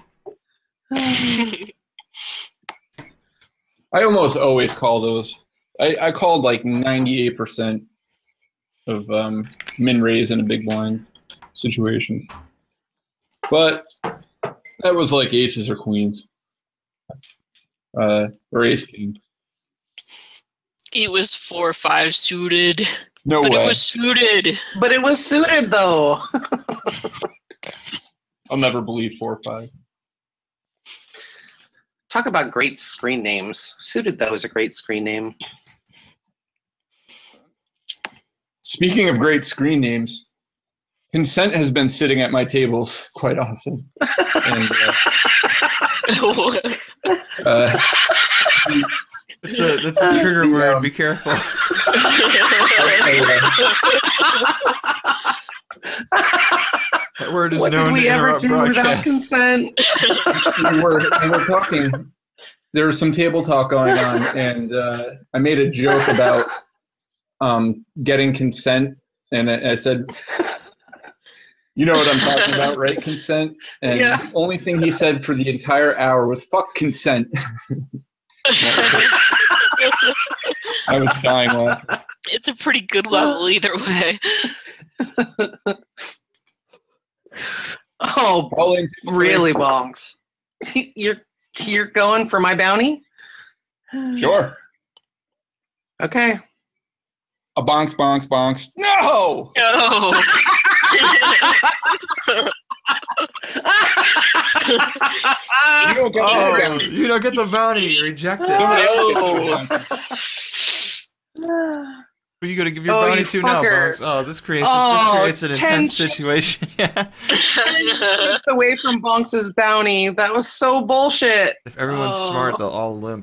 I almost always call those. I called like 98% of min raise in a big blind situation. But that was like aces or queens. Or ace king. It was 4-5 suited, No but way. it was suited. But it was suited though. I'll never believe 4 or 5. Talk about great screen names. Suited though is a great screen name. Speaking of great screen names, Consent has been sitting at my tables quite often. And, That's a trigger word. Be careful. That word is What known did we to ever interrupt do without broadcasts. consent? we were talking. There was some table talk going on, and I made a joke about getting consent, and I said, "You know what I'm talking about, right? Consent." And Yeah. the only thing he said for the entire hour was "fuck consent." I was dying laughing. It's a pretty good level either way. Oh, All in- really, Bonks? You're going for my bounty? Sure. Okay. A bonks, bonks, bonks. No! Oh. don't get Oh, the bounty. you don't get the bounty. Rejected. Somebody else Oh. gets the bounty. Who are you gonna give your Oh, bounty you to now, fucker. Bonks? Oh, this creates an intense tension. situation. Yeah. It's away from Bonks's bounty. That was so bullshit. If everyone's Oh. smart, they'll all limp.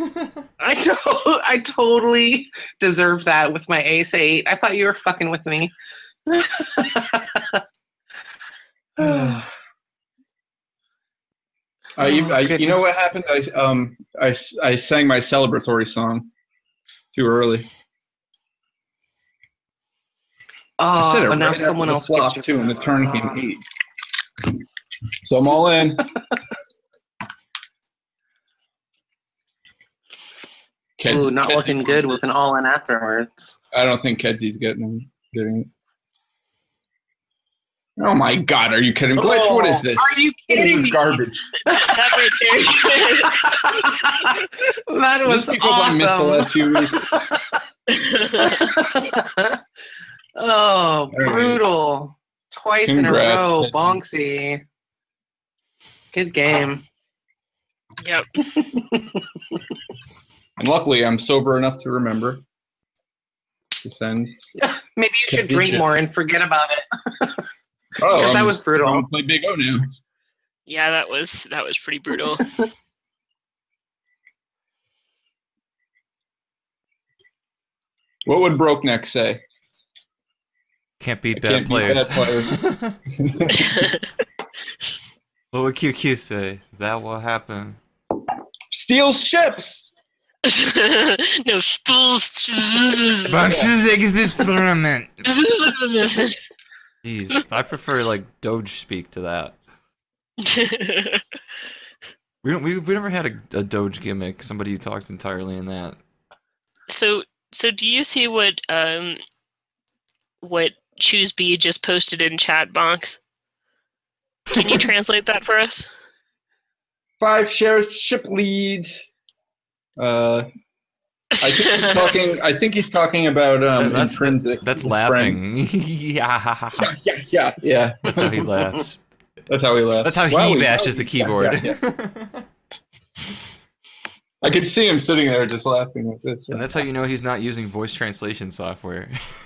I totally deserve that with my ace 8. I thought you were fucking with me. You know goodness. what happened? I sang my celebratory song too early. I said it Oh, but now right someone after else the flop gets too, and the turn came 8. So I'm all in. Ooh, not looking good with an all-in afterwards. I don't think Kedsy's getting it. Oh my God, are you kidding? Glitch, what is this? Are you What is kidding this me? garbage? That right That Is was this because I missed the last awesome. few weeks? Oh, right. brutal. Twice Congrats, in a row, Kedsy. Bonksy. Good game. Yep. And luckily, I'm sober enough to remember to send. Maybe you should Kedsy drink chips. more and forget about it. Oh, Because that was I'm brutal. gonna play Big O now. Yeah, that was pretty brutal. What would Broke Neck say? Can't beat I bad can't beat players. bad players. What would QQ say? That will happen. Steals chips. No, stools. Boxes exit tournament. Jeez, I prefer like Doge speak to that. We never had a Doge gimmick. Somebody who talked entirely in that. So do you see what Choose B just posted in chat box? Can you translate that for us? 5 share ship leads. I think he's talking about intrinsic. That's his laughing. friend. Yeah. Yeah. That's how he laughs. That's how he laughs. That's how he bashes the keyboard. Yeah. I could see him sitting there just laughing like this. And that's how you know he's not using voice translation software.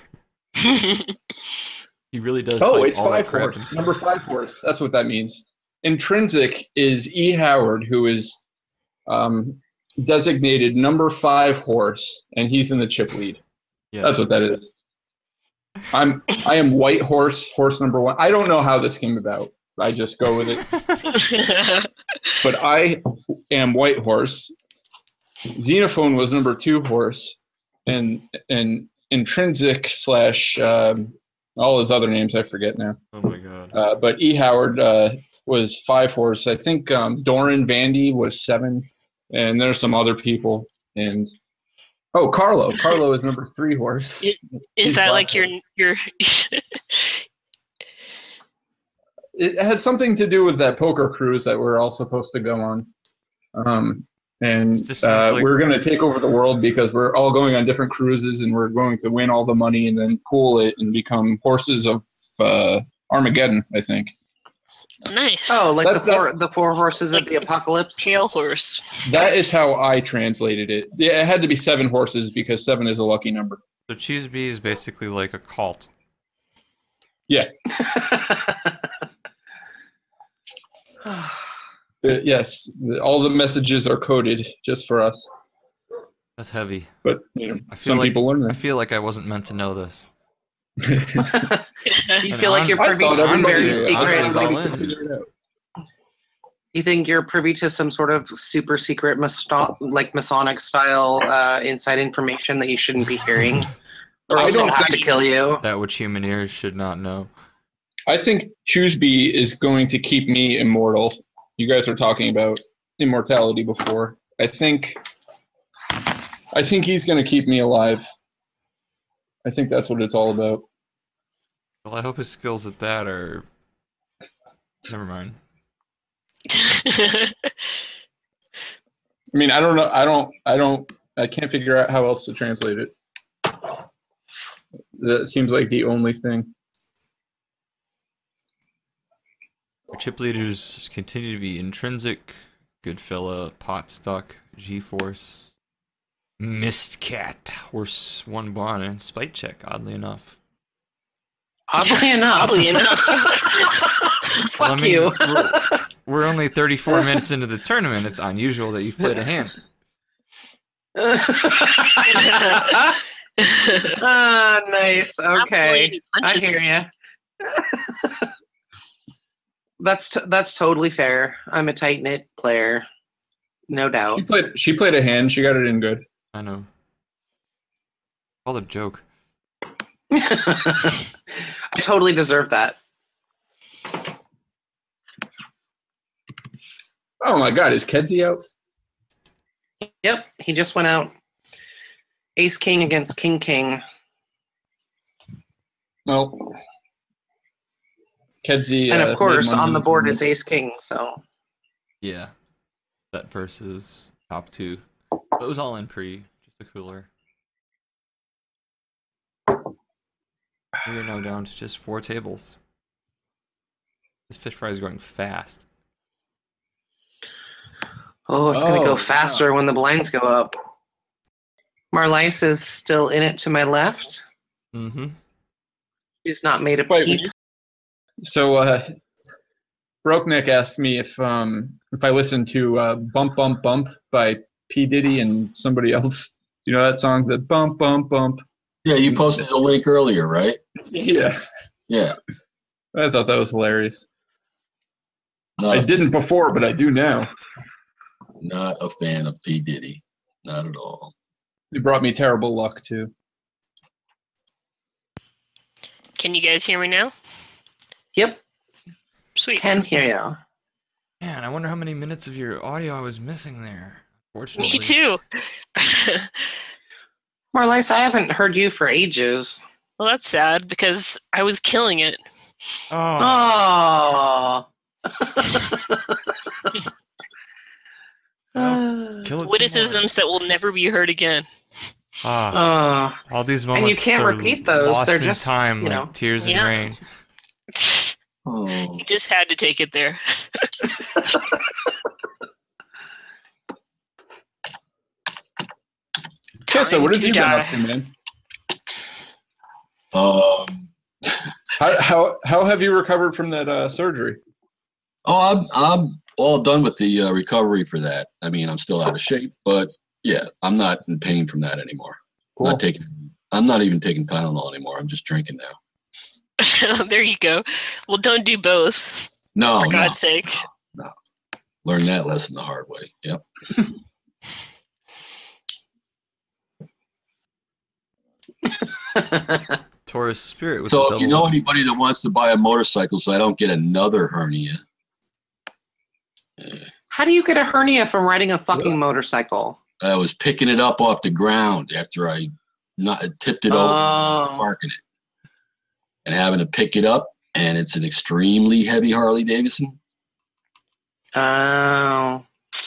He really does. Oh, type it's all that 5 crap horse. himself. Number 5 horse. That's what that means. Intrinsic is E. Howard, who is designated number 5 horse, and he's in the chip lead. Yeah. That's what that is. I am white horse number 1. I don't know how this came about. I just go with it. But I am white horse. Xenophone was number 2 horse, and intrinsic / all his other names I forget now. Oh my god. But E. Howard was 5 horse. I think Doran Vandy was 7, and there's some other people. And Carlo. Carlo is number 3 horse. Is He's that black like your It had something to do with that poker cruise that we're all supposed to go on. Just sounds like- We're going to take over the world because we're all going on different cruises and we're going to win all the money and then pool it and become horses of Armageddon, I think. nice? Oh, like That's- the four horses of the apocalypse. Pale horse. That is how I translated it. Yeah, it had to be 7 horses because 7 is a lucky number. So Choose B is basically like a cult. Yes, all the messages are coded just for us. That's heavy. But I feel some like- people learn I that. feel like I wasn't meant to know this. You feel like you're I privy thought to some everybody very knew. secret. I was Like, all in. Figure it out. you think you're privy to some sort of super secret Masonic style inside information that you shouldn't be hearing, or I else don't they'll have to think- kill you. That which human ears should not know. I think Chooseby is going to keep me immortal. You guys were talking about immortality before. I think he's going to keep me alive. I think that's what it's all about. Well, I hope his skills at that are. Never mind. I mean, I don't know. I can't figure out how else to translate it. That seems like the only thing. Our chip leaders continue to be intrinsic, Goodfella, Potstuck, G-Force, Mistcat, Horse 1 Bond, and Spite Check, oddly enough. Oddly enough. Oddly enough. Fuck you. We're only 34 minutes into the tournament. It's unusual that you've played a hand. Nice. Okay. I hear you. That's totally fair. I'm a tight-knit player. No doubt. She played a hand. She got it in good. I know. All a joke. I totally deserve that. Oh my god, is Kedzie out? Yep, he just went out. Ace King against King King. Well, Kedzie. And of course, made on the board money. is Ace King, so. Yeah. Set versus top 2. It was all in pre, just a cooler. We are now down to just 4 tables. This fish fry is going fast. Oh, it's going to Oh, go faster when the blinds go up. Marlice is still in it to my left. Mm-hmm. She's not made a Wait, peep. So, Brokeneck asked me if I listened to "Bump Bump Bump" by P Diddy and somebody else. You know that song, the "Bump Bump Bump." Yeah, you posted the link earlier, right? Yeah, Yeah. I thought that was hilarious. Not I a, didn't before, but I do now. not a fan of P. Diddy. Not at all. It brought me terrible luck too. Can you guys hear me now? Yep, Sweet. can hear you. Man, I wonder how many minutes of your audio I was missing there. Fortunately. Me too. Marlice, I haven't heard you for ages. Well, that's sad because I was killing it. Oh. Oh. Kill it some Witticisms that will never be heard again. more. Ah, all these moments. And you can't are repeat those. Lost They're in just, time, you like know. tears and Yeah. rain. Oh. You just had to take it there. Kissa, what have Time you to been die. up to, man? Um, How have you recovered from that surgery? I'm all done with the recovery for that. I mean, I'm still out of shape, but yeah, I'm not in pain from that anymore. Cool. I'm not even taking Tylenol anymore. I'm just drinking now. There you go. Well, don't do both, No, for no, God's sake. no. Learned that lesson the hard way. Yep. Taurus spirit with So the if you double- know anybody that wants to buy a motorcycle so I don't get another hernia, How do you get a hernia from riding a fucking motorcycle? I was picking it up off the ground after I not tipped it over Oh. parking it and having to pick it up, and it's an extremely heavy Harley Davidson. Oh.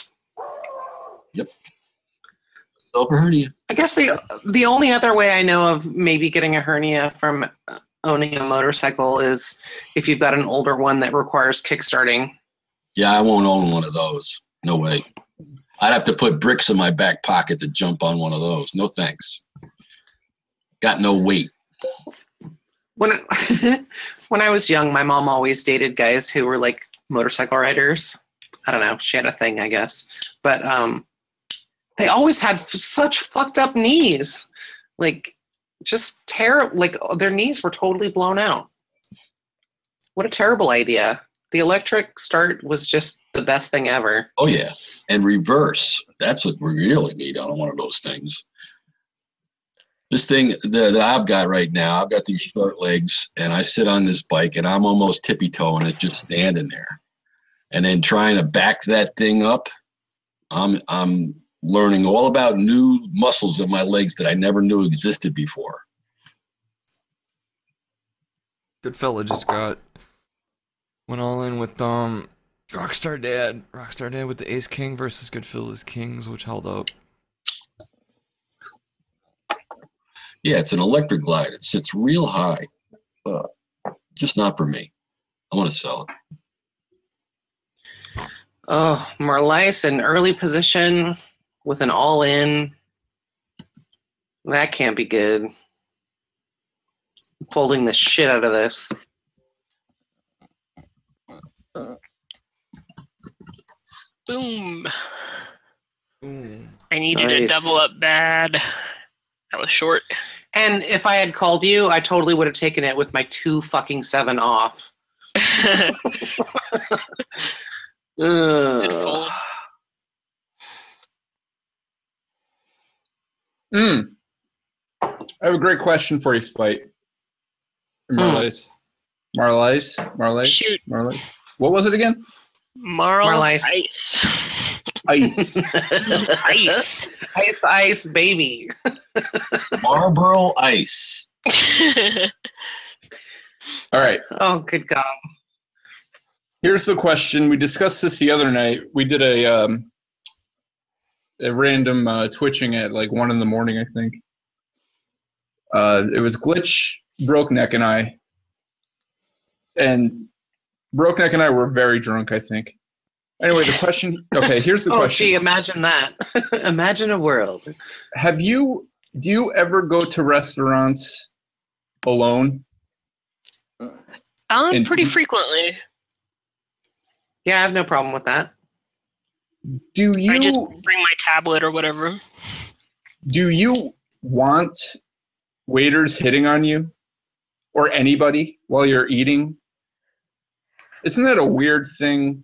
Silver hernia. I guess the only other way I know of maybe getting a hernia from owning a motorcycle is if you've got an older one that requires kickstarting. Yeah, I won't own one of those. No way. I'd have to put bricks in my back pocket to jump on one of those. No thanks. Got no weight. When when I was young, my mom always dated guys who were like motorcycle riders. I don't know. She had a thing, I guess. But they always had such fucked up knees. Like, just terrible. Like, their knees were totally blown out. What a terrible idea. The electric start was just the best thing ever. Oh, yeah. And reverse. That's what we really need on one of those things. This thing that I've got right now, I've got these short legs, and I sit on this bike, and I'm almost tippy-toeing it, just standing there. And then trying to back that thing up, I'm learning all about new muscles in my legs that I never knew existed before. Good fella just went all in with Rockstar Dad. Rockstar Dad with the Ace King versus Goodfellas Kings, which held up. Yeah, it's an electric glide. It sits real high. Just not for me. I want to sell it. Oh, Marlice in early position with an all-in. That can't be good. Folding the shit out of this. Boom. Ooh. I needed a double up bad. I was short. And if I had called you, I totally would have taken it with my 2-7 off. Good fold. I have a great question for you, Spite. Marlice. Marlice. Shoot. Marlice. What was it again? Marlice. Ice. Ice. Ice. Ice, baby. Marlboro Ice. All right. Oh, good God. Here's the question. We discussed this the other night. We did a random twitching at like 1 a.m, I think. It was Glitch, Brokeneck, and I. And Brokeneck and I were very drunk, I think. Anyway, the question. Okay, here's the question. Oh, gee, imagine that. Imagine a world. Do you ever go to restaurants alone? Pretty frequently. Yeah, I have no problem with that. Do you? I just bring my tablet or whatever. Do you want waiters hitting on you or anybody while you're eating? Isn't that a weird thing?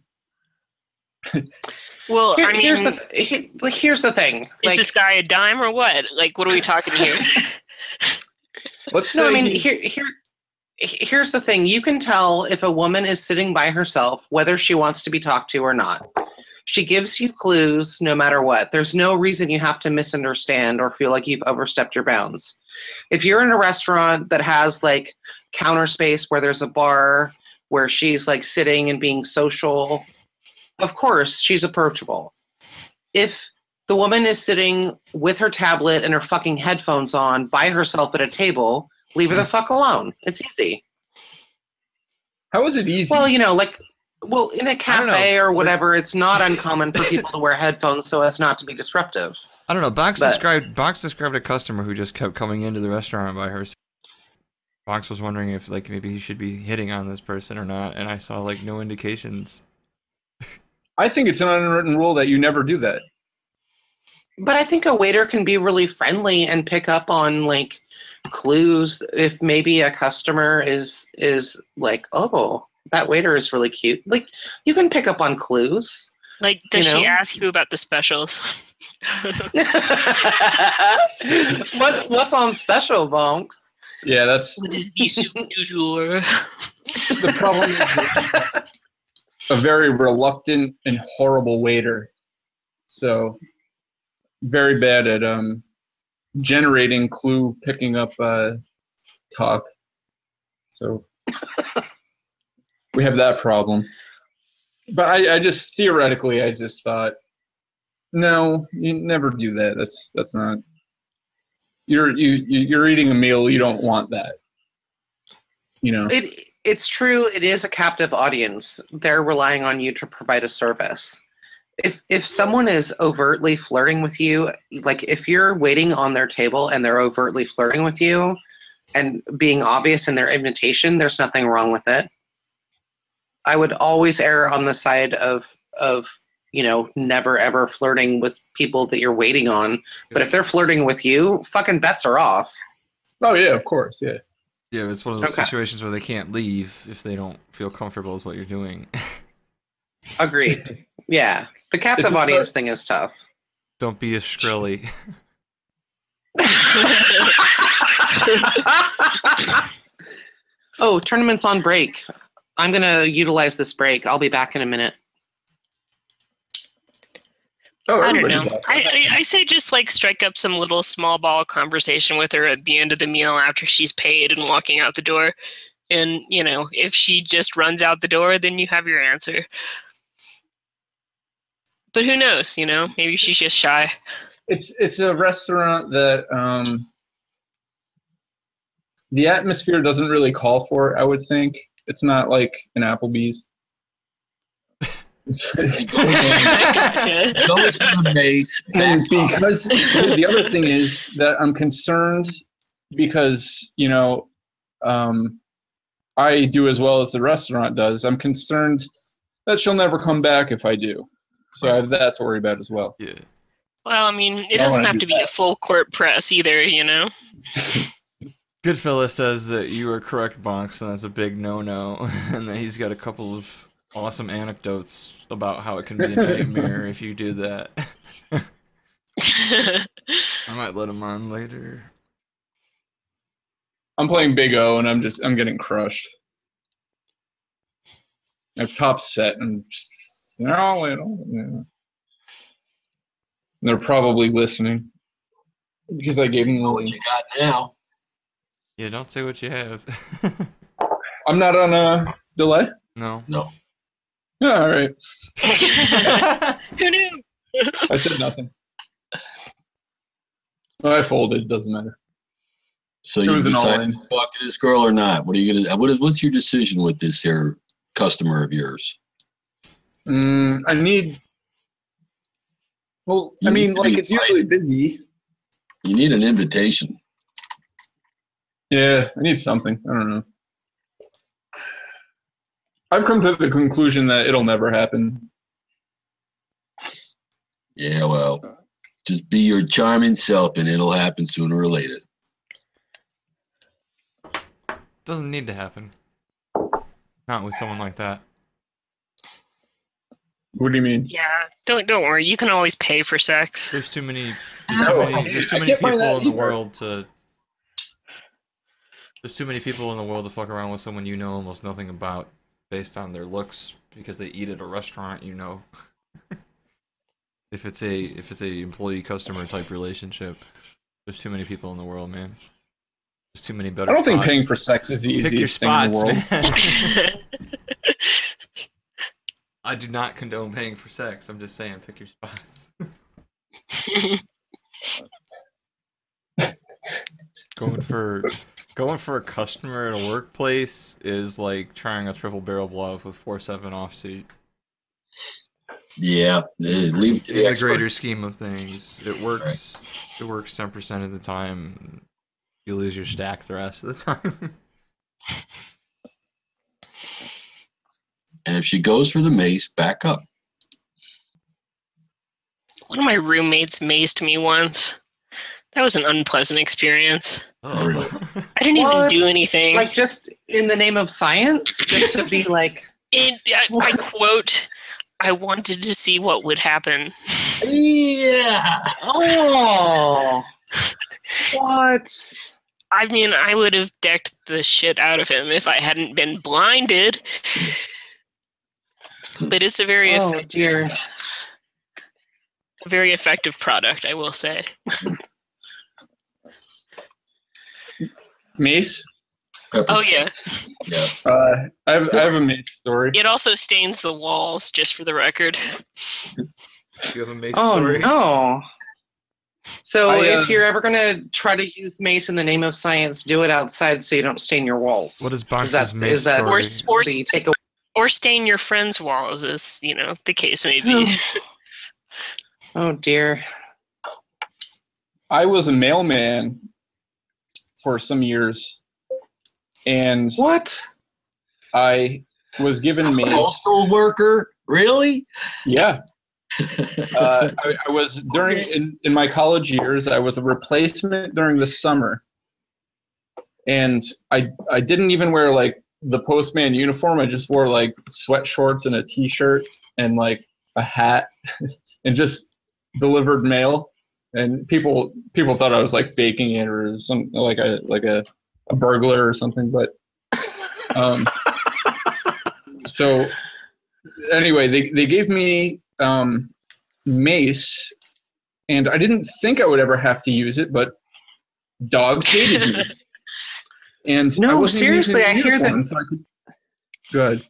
Well, here's the thing. Is Like, this guy a dime or what? Like, what are we talking here? Let's say. Here's the thing. You can tell if a woman is sitting by herself whether she wants to be talked to or not. She gives you clues no matter what. There's no reason you have to misunderstand or feel like you've overstepped your bounds. If you're in a restaurant that has like counter space where there's a bar where she's like sitting and being social, of course she's approachable. If the woman is sitting with her tablet and her fucking headphones on by herself at a table, leave her the fuck alone. It's easy. How is it easy? Well, in a cafe or whatever, it's not uncommon for people to wear headphones so as not to be disruptive. I don't know. Box described a customer who just kept coming into the restaurant by herself. Box was wondering if like maybe he should be hitting on this person or not, and I saw like no indications. I think it's an unwritten rule that you never do that. But I think a waiter can be really friendly and pick up on like clues if maybe a customer is like, oh, that waiter is really cute. Like, you can pick up on clues. Like, does she ask you about the specials? What's on special, Bonks? Yeah, that's... What is the soup du jour? The problem is a very reluctant and horrible waiter. So, very bad at generating clue, picking up talk. So... we have that problem. But I just theoretically I just thought, no, you never do that. That's not. You're eating a meal. You don't want that. It's true. It is a captive audience. They're relying on you to provide a service. If someone is overtly flirting with you, like if you're waiting on their table and they're overtly flirting with you and being obvious in their invitation, there's nothing wrong with it. I would always err on the side of never ever flirting with people that you're waiting on. But if they're flirting with you, fucking bets are off. Oh yeah, of course, yeah. Yeah, it's one of those situations where they can't leave if they don't feel comfortable with what you're doing. Agreed. Yeah, the captive audience thing is tough. Don't be a Shkreli. Oh, tournament's on break. I'm going to utilize this break. I'll be back in a minute. Oh, I don't know. I say just like strike up some little small ball conversation with her at the end of the meal after she's paid and walking out the door. And, if she just runs out the door, then you have your answer. But who knows, maybe she's just shy. It's a restaurant that the atmosphere doesn't really call for it, I would think. It's not like an Applebee's. He goes for the mace. And because the other thing is that I'm concerned because, I do as well as the restaurant does. I'm concerned that she'll never come back if I do. So I have that to worry about as well. Yeah. Well, I mean, it doesn't have to be a full court press either, Goodfella says that you are correct, Bonks, and that's a big no-no, and that he's got a couple of awesome anecdotes about how it can be a nightmare if you do that. I might let him on later. I'm playing Big O, and I'm getting crushed. I have top set, and they're probably listening because I gave them the What you got now? Yeah, don't say what you have. I'm not on a delay? No. Yeah, all right. Who knew? I said nothing. I folded. Doesn't matter. So It you was an decided all-in. to talk to this girl or not? What are you gonna? What's your decision with this here customer of yours? I need. Well, I mean, like it's usually busy. You need an invitation. Yeah, I need something. I don't know. I've come to the conclusion that it'll never happen. Yeah, well, just be your charming self, and it'll happen sooner or later. Doesn't need to happen. Not with someone like that. What do you mean? Yeah, don't worry. You can always pay for sex. There's too many. No, There's too I many can't find people that in the either. world to. There's too many people in the world to fuck around with someone you know almost nothing about, based on their looks, because they eat at a restaurant. If it's a employee customer type relationship, there's too many people in the world, man. There's too many better. I don't think spots. paying for sex is the Pick your easiest thing in the spots, world. man. I do not condone paying for sex. I'm just saying, pick your spots. Going for a customer at a workplace is like trying a triple barrel bluff with 4.7 offsuit. Yeah, leave it to the In the greater experts. scheme of things, it works. It works 10% of the time. You lose your stack the rest of the time. And if she goes for the mace, back up. One of my roommates maced me once. That was an unpleasant experience. Oh, really? I didn't What? even do anything. Like just in the name of science, just to be like, I quote, I wanted to see what would happen. Yeah. oh, what? I mean, I would have decked the shit out of him if I hadn't been blinded. But it's a very Oh effective, dear. very effective product, I will say. Mace? Pepper Oh spray. yeah, Yeah. I have a Mace story. it also stains the walls, just for the record. you have a mace Oh story? no. So I, if you're ever gonna try to use mace in the name of science, do it outside so you don't stain your walls. What is Is Box's that mace is that story? Or the takeaway? Or stain your friends' walls, as the case may be. Oh dear. I was a mailman for some years, and What? I was given Mace. Postal worker? Really? Yeah. I was in my college years. I was a replacement during the summer, and I didn't even wear like the postman uniform. I just wore like sweat shorts and a t-shirt and like a hat, and just delivered mail. And people thought I was like faking it or some like a burglar or something. But so anyway, they gave me Mace, and I didn't think I would ever have to use it, but dogs hated me. And No, I wasn't even seriously, using I hear uniform, that- so I could... Good.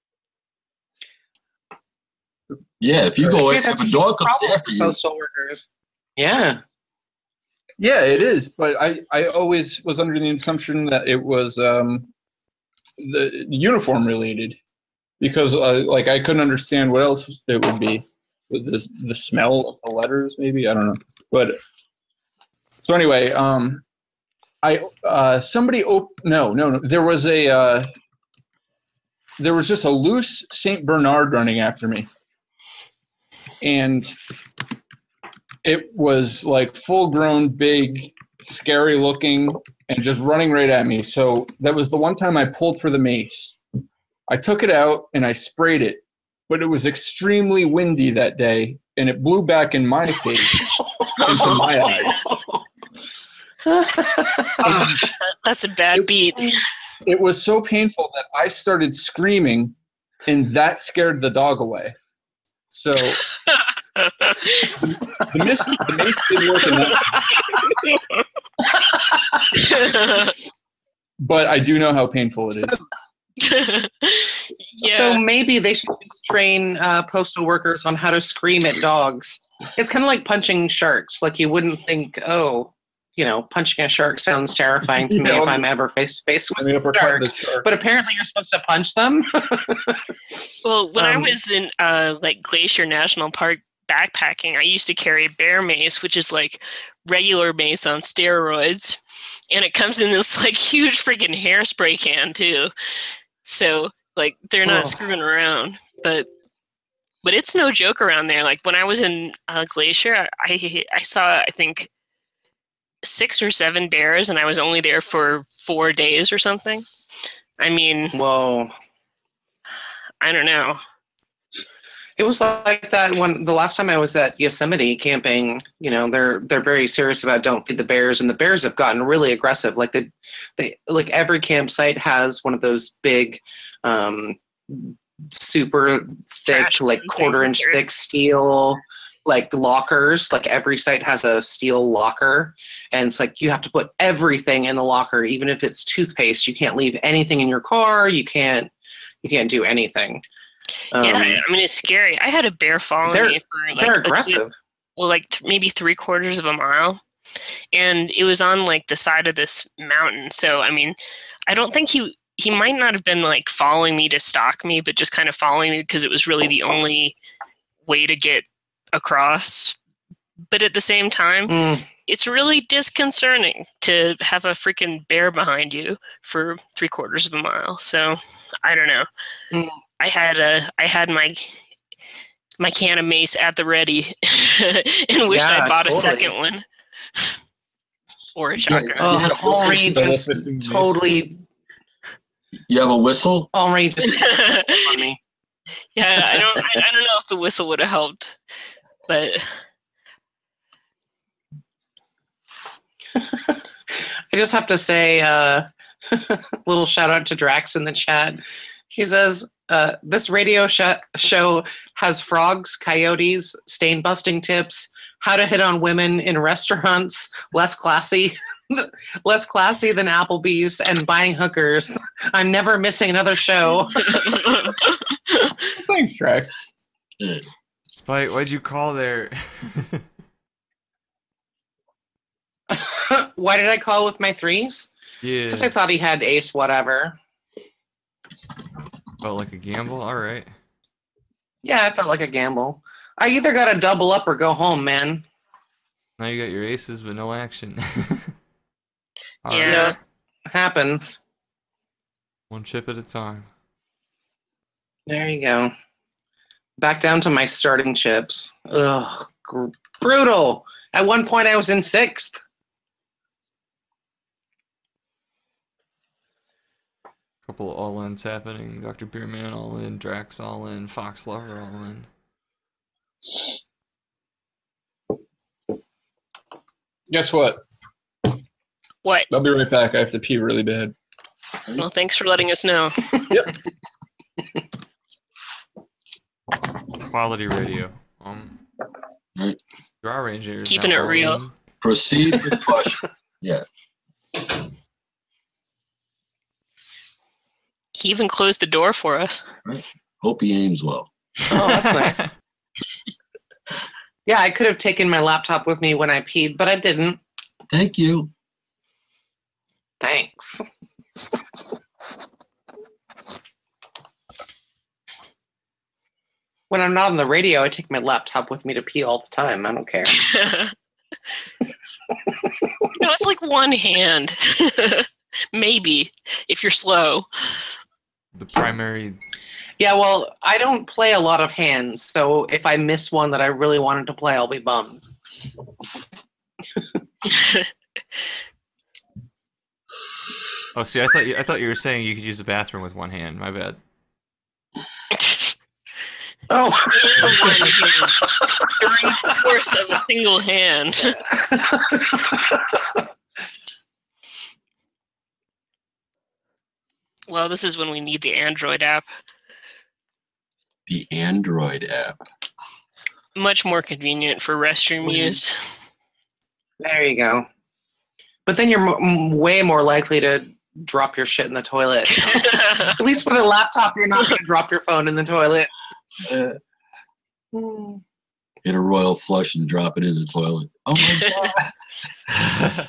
Yeah, if you go, Yeah, if that's a a dog comes problem after for you, postal workers. Yeah. Yeah, it is. But I always was under the assumption that it was the uniform related. because like I couldn't understand what else it would be. The smell of the letters, maybe, I don't know. But so anyway, there was just a loose Saint Bernard running after me, and it was like full grown, big, scary looking, and just running right at me. So that was the one time I pulled for the mace. I took it out and I sprayed it, but it was extremely windy that day, and it blew back in my face into my eyes. That's a bad beat. It was so painful that I started screaming, and that scared the dog away. So the mace didn't work in that. But I do know how painful it is. Yeah. So maybe they should just train postal workers on how to scream at dogs. It's kind of like punching sharks. Like you wouldn't think, punching a shark sounds terrifying to me if I'm ever face to face with a shark. But apparently you're supposed to punch them. Well, when I was in Glacier National Park backpacking, I used to carry bear mace, which is like regular mace on steroids. And it comes in this like huge freaking hairspray can too. So like they're not screwing around, but it's no joke around there. Like when I was in Glacier, I saw, I think, 6 or 7 bears, and I was only there for 4 days or something. I mean, whoa! I don't know. It was like that when the last time I was at Yosemite camping. They're very serious about don't feed the bears, and the bears have gotten really aggressive. Like they like every campsite has one of those big, super thick, like quarter-inch thick steel like lockers. Like every site has a steel locker, and it's like you have to put everything in the locker, even if it's toothpaste. You can't leave anything in your car. You can't do anything. Yeah, I mean, it's scary. I had a bear follow me for like they're aggressive. Maybe 3/4 of a mile, and it was on like the side of this mountain. So I mean, I don't think he might not have been like following me to stalk me, but just kind of following me because it was really the only way to get across. But at the same time, it's really disconcerting to have a freaking bear behind you for 3/4 of a mile. So I don't know. I had my can of mace at the ready and wished I bought a second one or a shotgun. Henri just totally. You have a whistle? Henri just on me. Yeah, I don't know if the whistle would have helped, but I just have to say, little shout out to Drax in the chat. He says, this radio show has frogs, coyotes, stain busting tips, how to hit on women in restaurants, less classy than Applebee's, and buying hookers. I'm never missing another show. Thanks, Drax. Spike, why'd you call there? Why did I call with my 3s? Yeah. Because I thought he had ace whatever. Felt like a gamble? Alright. Yeah, I felt like a gamble. I either got to double up or go home, man. Now you got your aces, but no action. Yeah, happens. One chip at a time. There you go. Back down to my starting chips. Ugh, brutal. At one point, I was in 6th. Couple of all-ins happening. Dr. Beerman all in, Drax all in, Fox Lover all in. Guess what? What? I'll be right back. I have to pee really bad. Well, thanks for letting us know. Yep. Quality radio. Draw Ranger is Keeping now it all real. in. Proceed with caution. Yeah. He even closed the door for us. Right. Hope he aims well. Oh, that's nice. Yeah, I could have taken my laptop with me when I peed, but I didn't. Thank you. Thanks. When I'm not on the radio, I take my laptop with me to pee all the time. I don't care. No, it's like one hand. Maybe, if you're slow. The primary. Yeah, well, I don't play a lot of hands, so if I miss one that I really wanted to play, I'll be bummed. Oh, see, I thought you were saying you could use the bathroom with one hand. My bad. Oh. One hand during the course of a single hand. Well, this is when we need the Android app. The Android app. Much more convenient for restroom use. There you go. But then you're way more likely to drop your shit in the toilet. At least with a laptop, you're not going to drop your phone in the toilet. Get a royal flush and drop it in the toilet. Oh my god.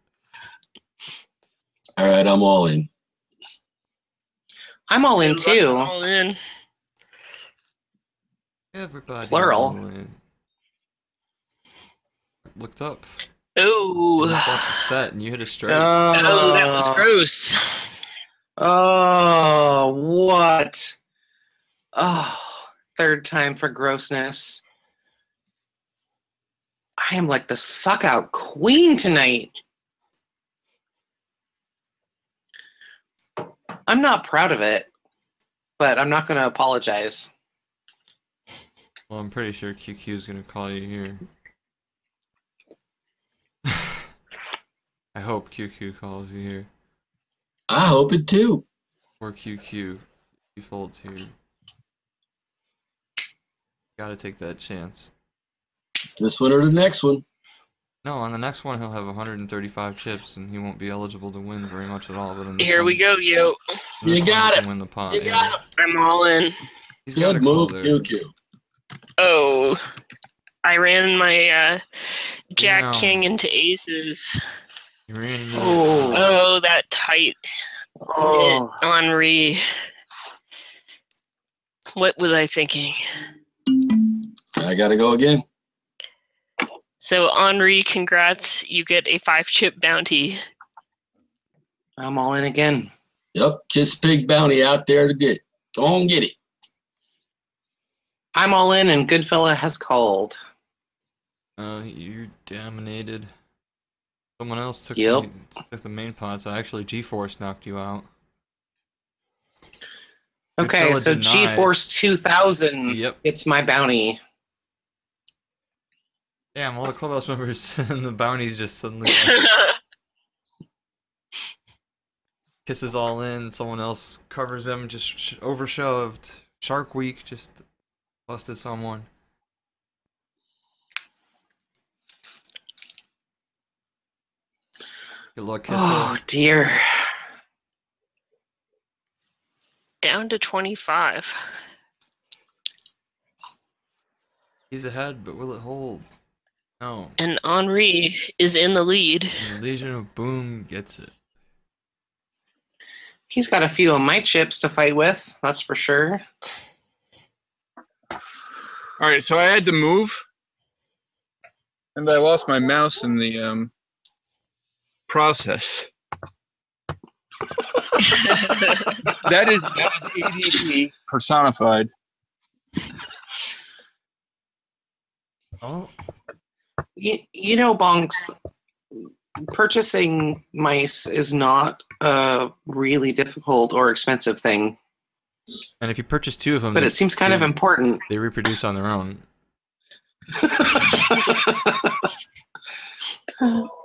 All right, I'm all in. I'm all in too. All in. Everybody. Plural. Looked up. Oh. Set and you hit a straight. Oh, that was gross. Oh, what? Oh, third time for grossness. I am like the suck out queen tonight. I'm not proud of it, but I'm not going to apologize. Well, I'm pretty sure QQ is gonna call you here. I hope QQ calls you here. I hope it too. Or QQ. Default here. Gotta take that chance. This one or the next one. No, on the next one he'll have 135 chips and he won't be eligible to win very much at all. But on this Here one, we go, yo. this You one got he it. can win the pot. You got it. I'm all in. He's got a Good call move, there. QQ. Oh. I ran my Jack No. King into aces. You ran into Oh. Oh, that tight Oh. Henri. What was I thinking? I gotta go again. So, Henri, congrats. You get a 5-chip bounty. I'm all in again. Yep, Kiss Pig bounty out there to get. Go on, get it. I'm all in, and Goodfella has called. you're dominated. Someone else took, Yep. took the main pot, so actually G-Force knocked you out. Okay, Goodfella so denied. GeForce 2000 Yep. gets my bounty. Damn, all the clubhouse members and the bounties just suddenly kisses all in. Someone else covers them, just overshoved. Shark Week just busted someone. Good luck, Kissel. Oh, dear. Down to 25. He's ahead, but will it hold? No. And Henri is in the lead. And the Legion of Boom gets it. He's got a few of my chips to fight with, that's for sure. All right, so I had to move, and I lost my mouse in the process. That is ADD personified. Oh, You know, Bonks, purchasing mice is not a really difficult or expensive thing, and if you purchase 2 of them, but it seems kind of important. they reproduce on their own.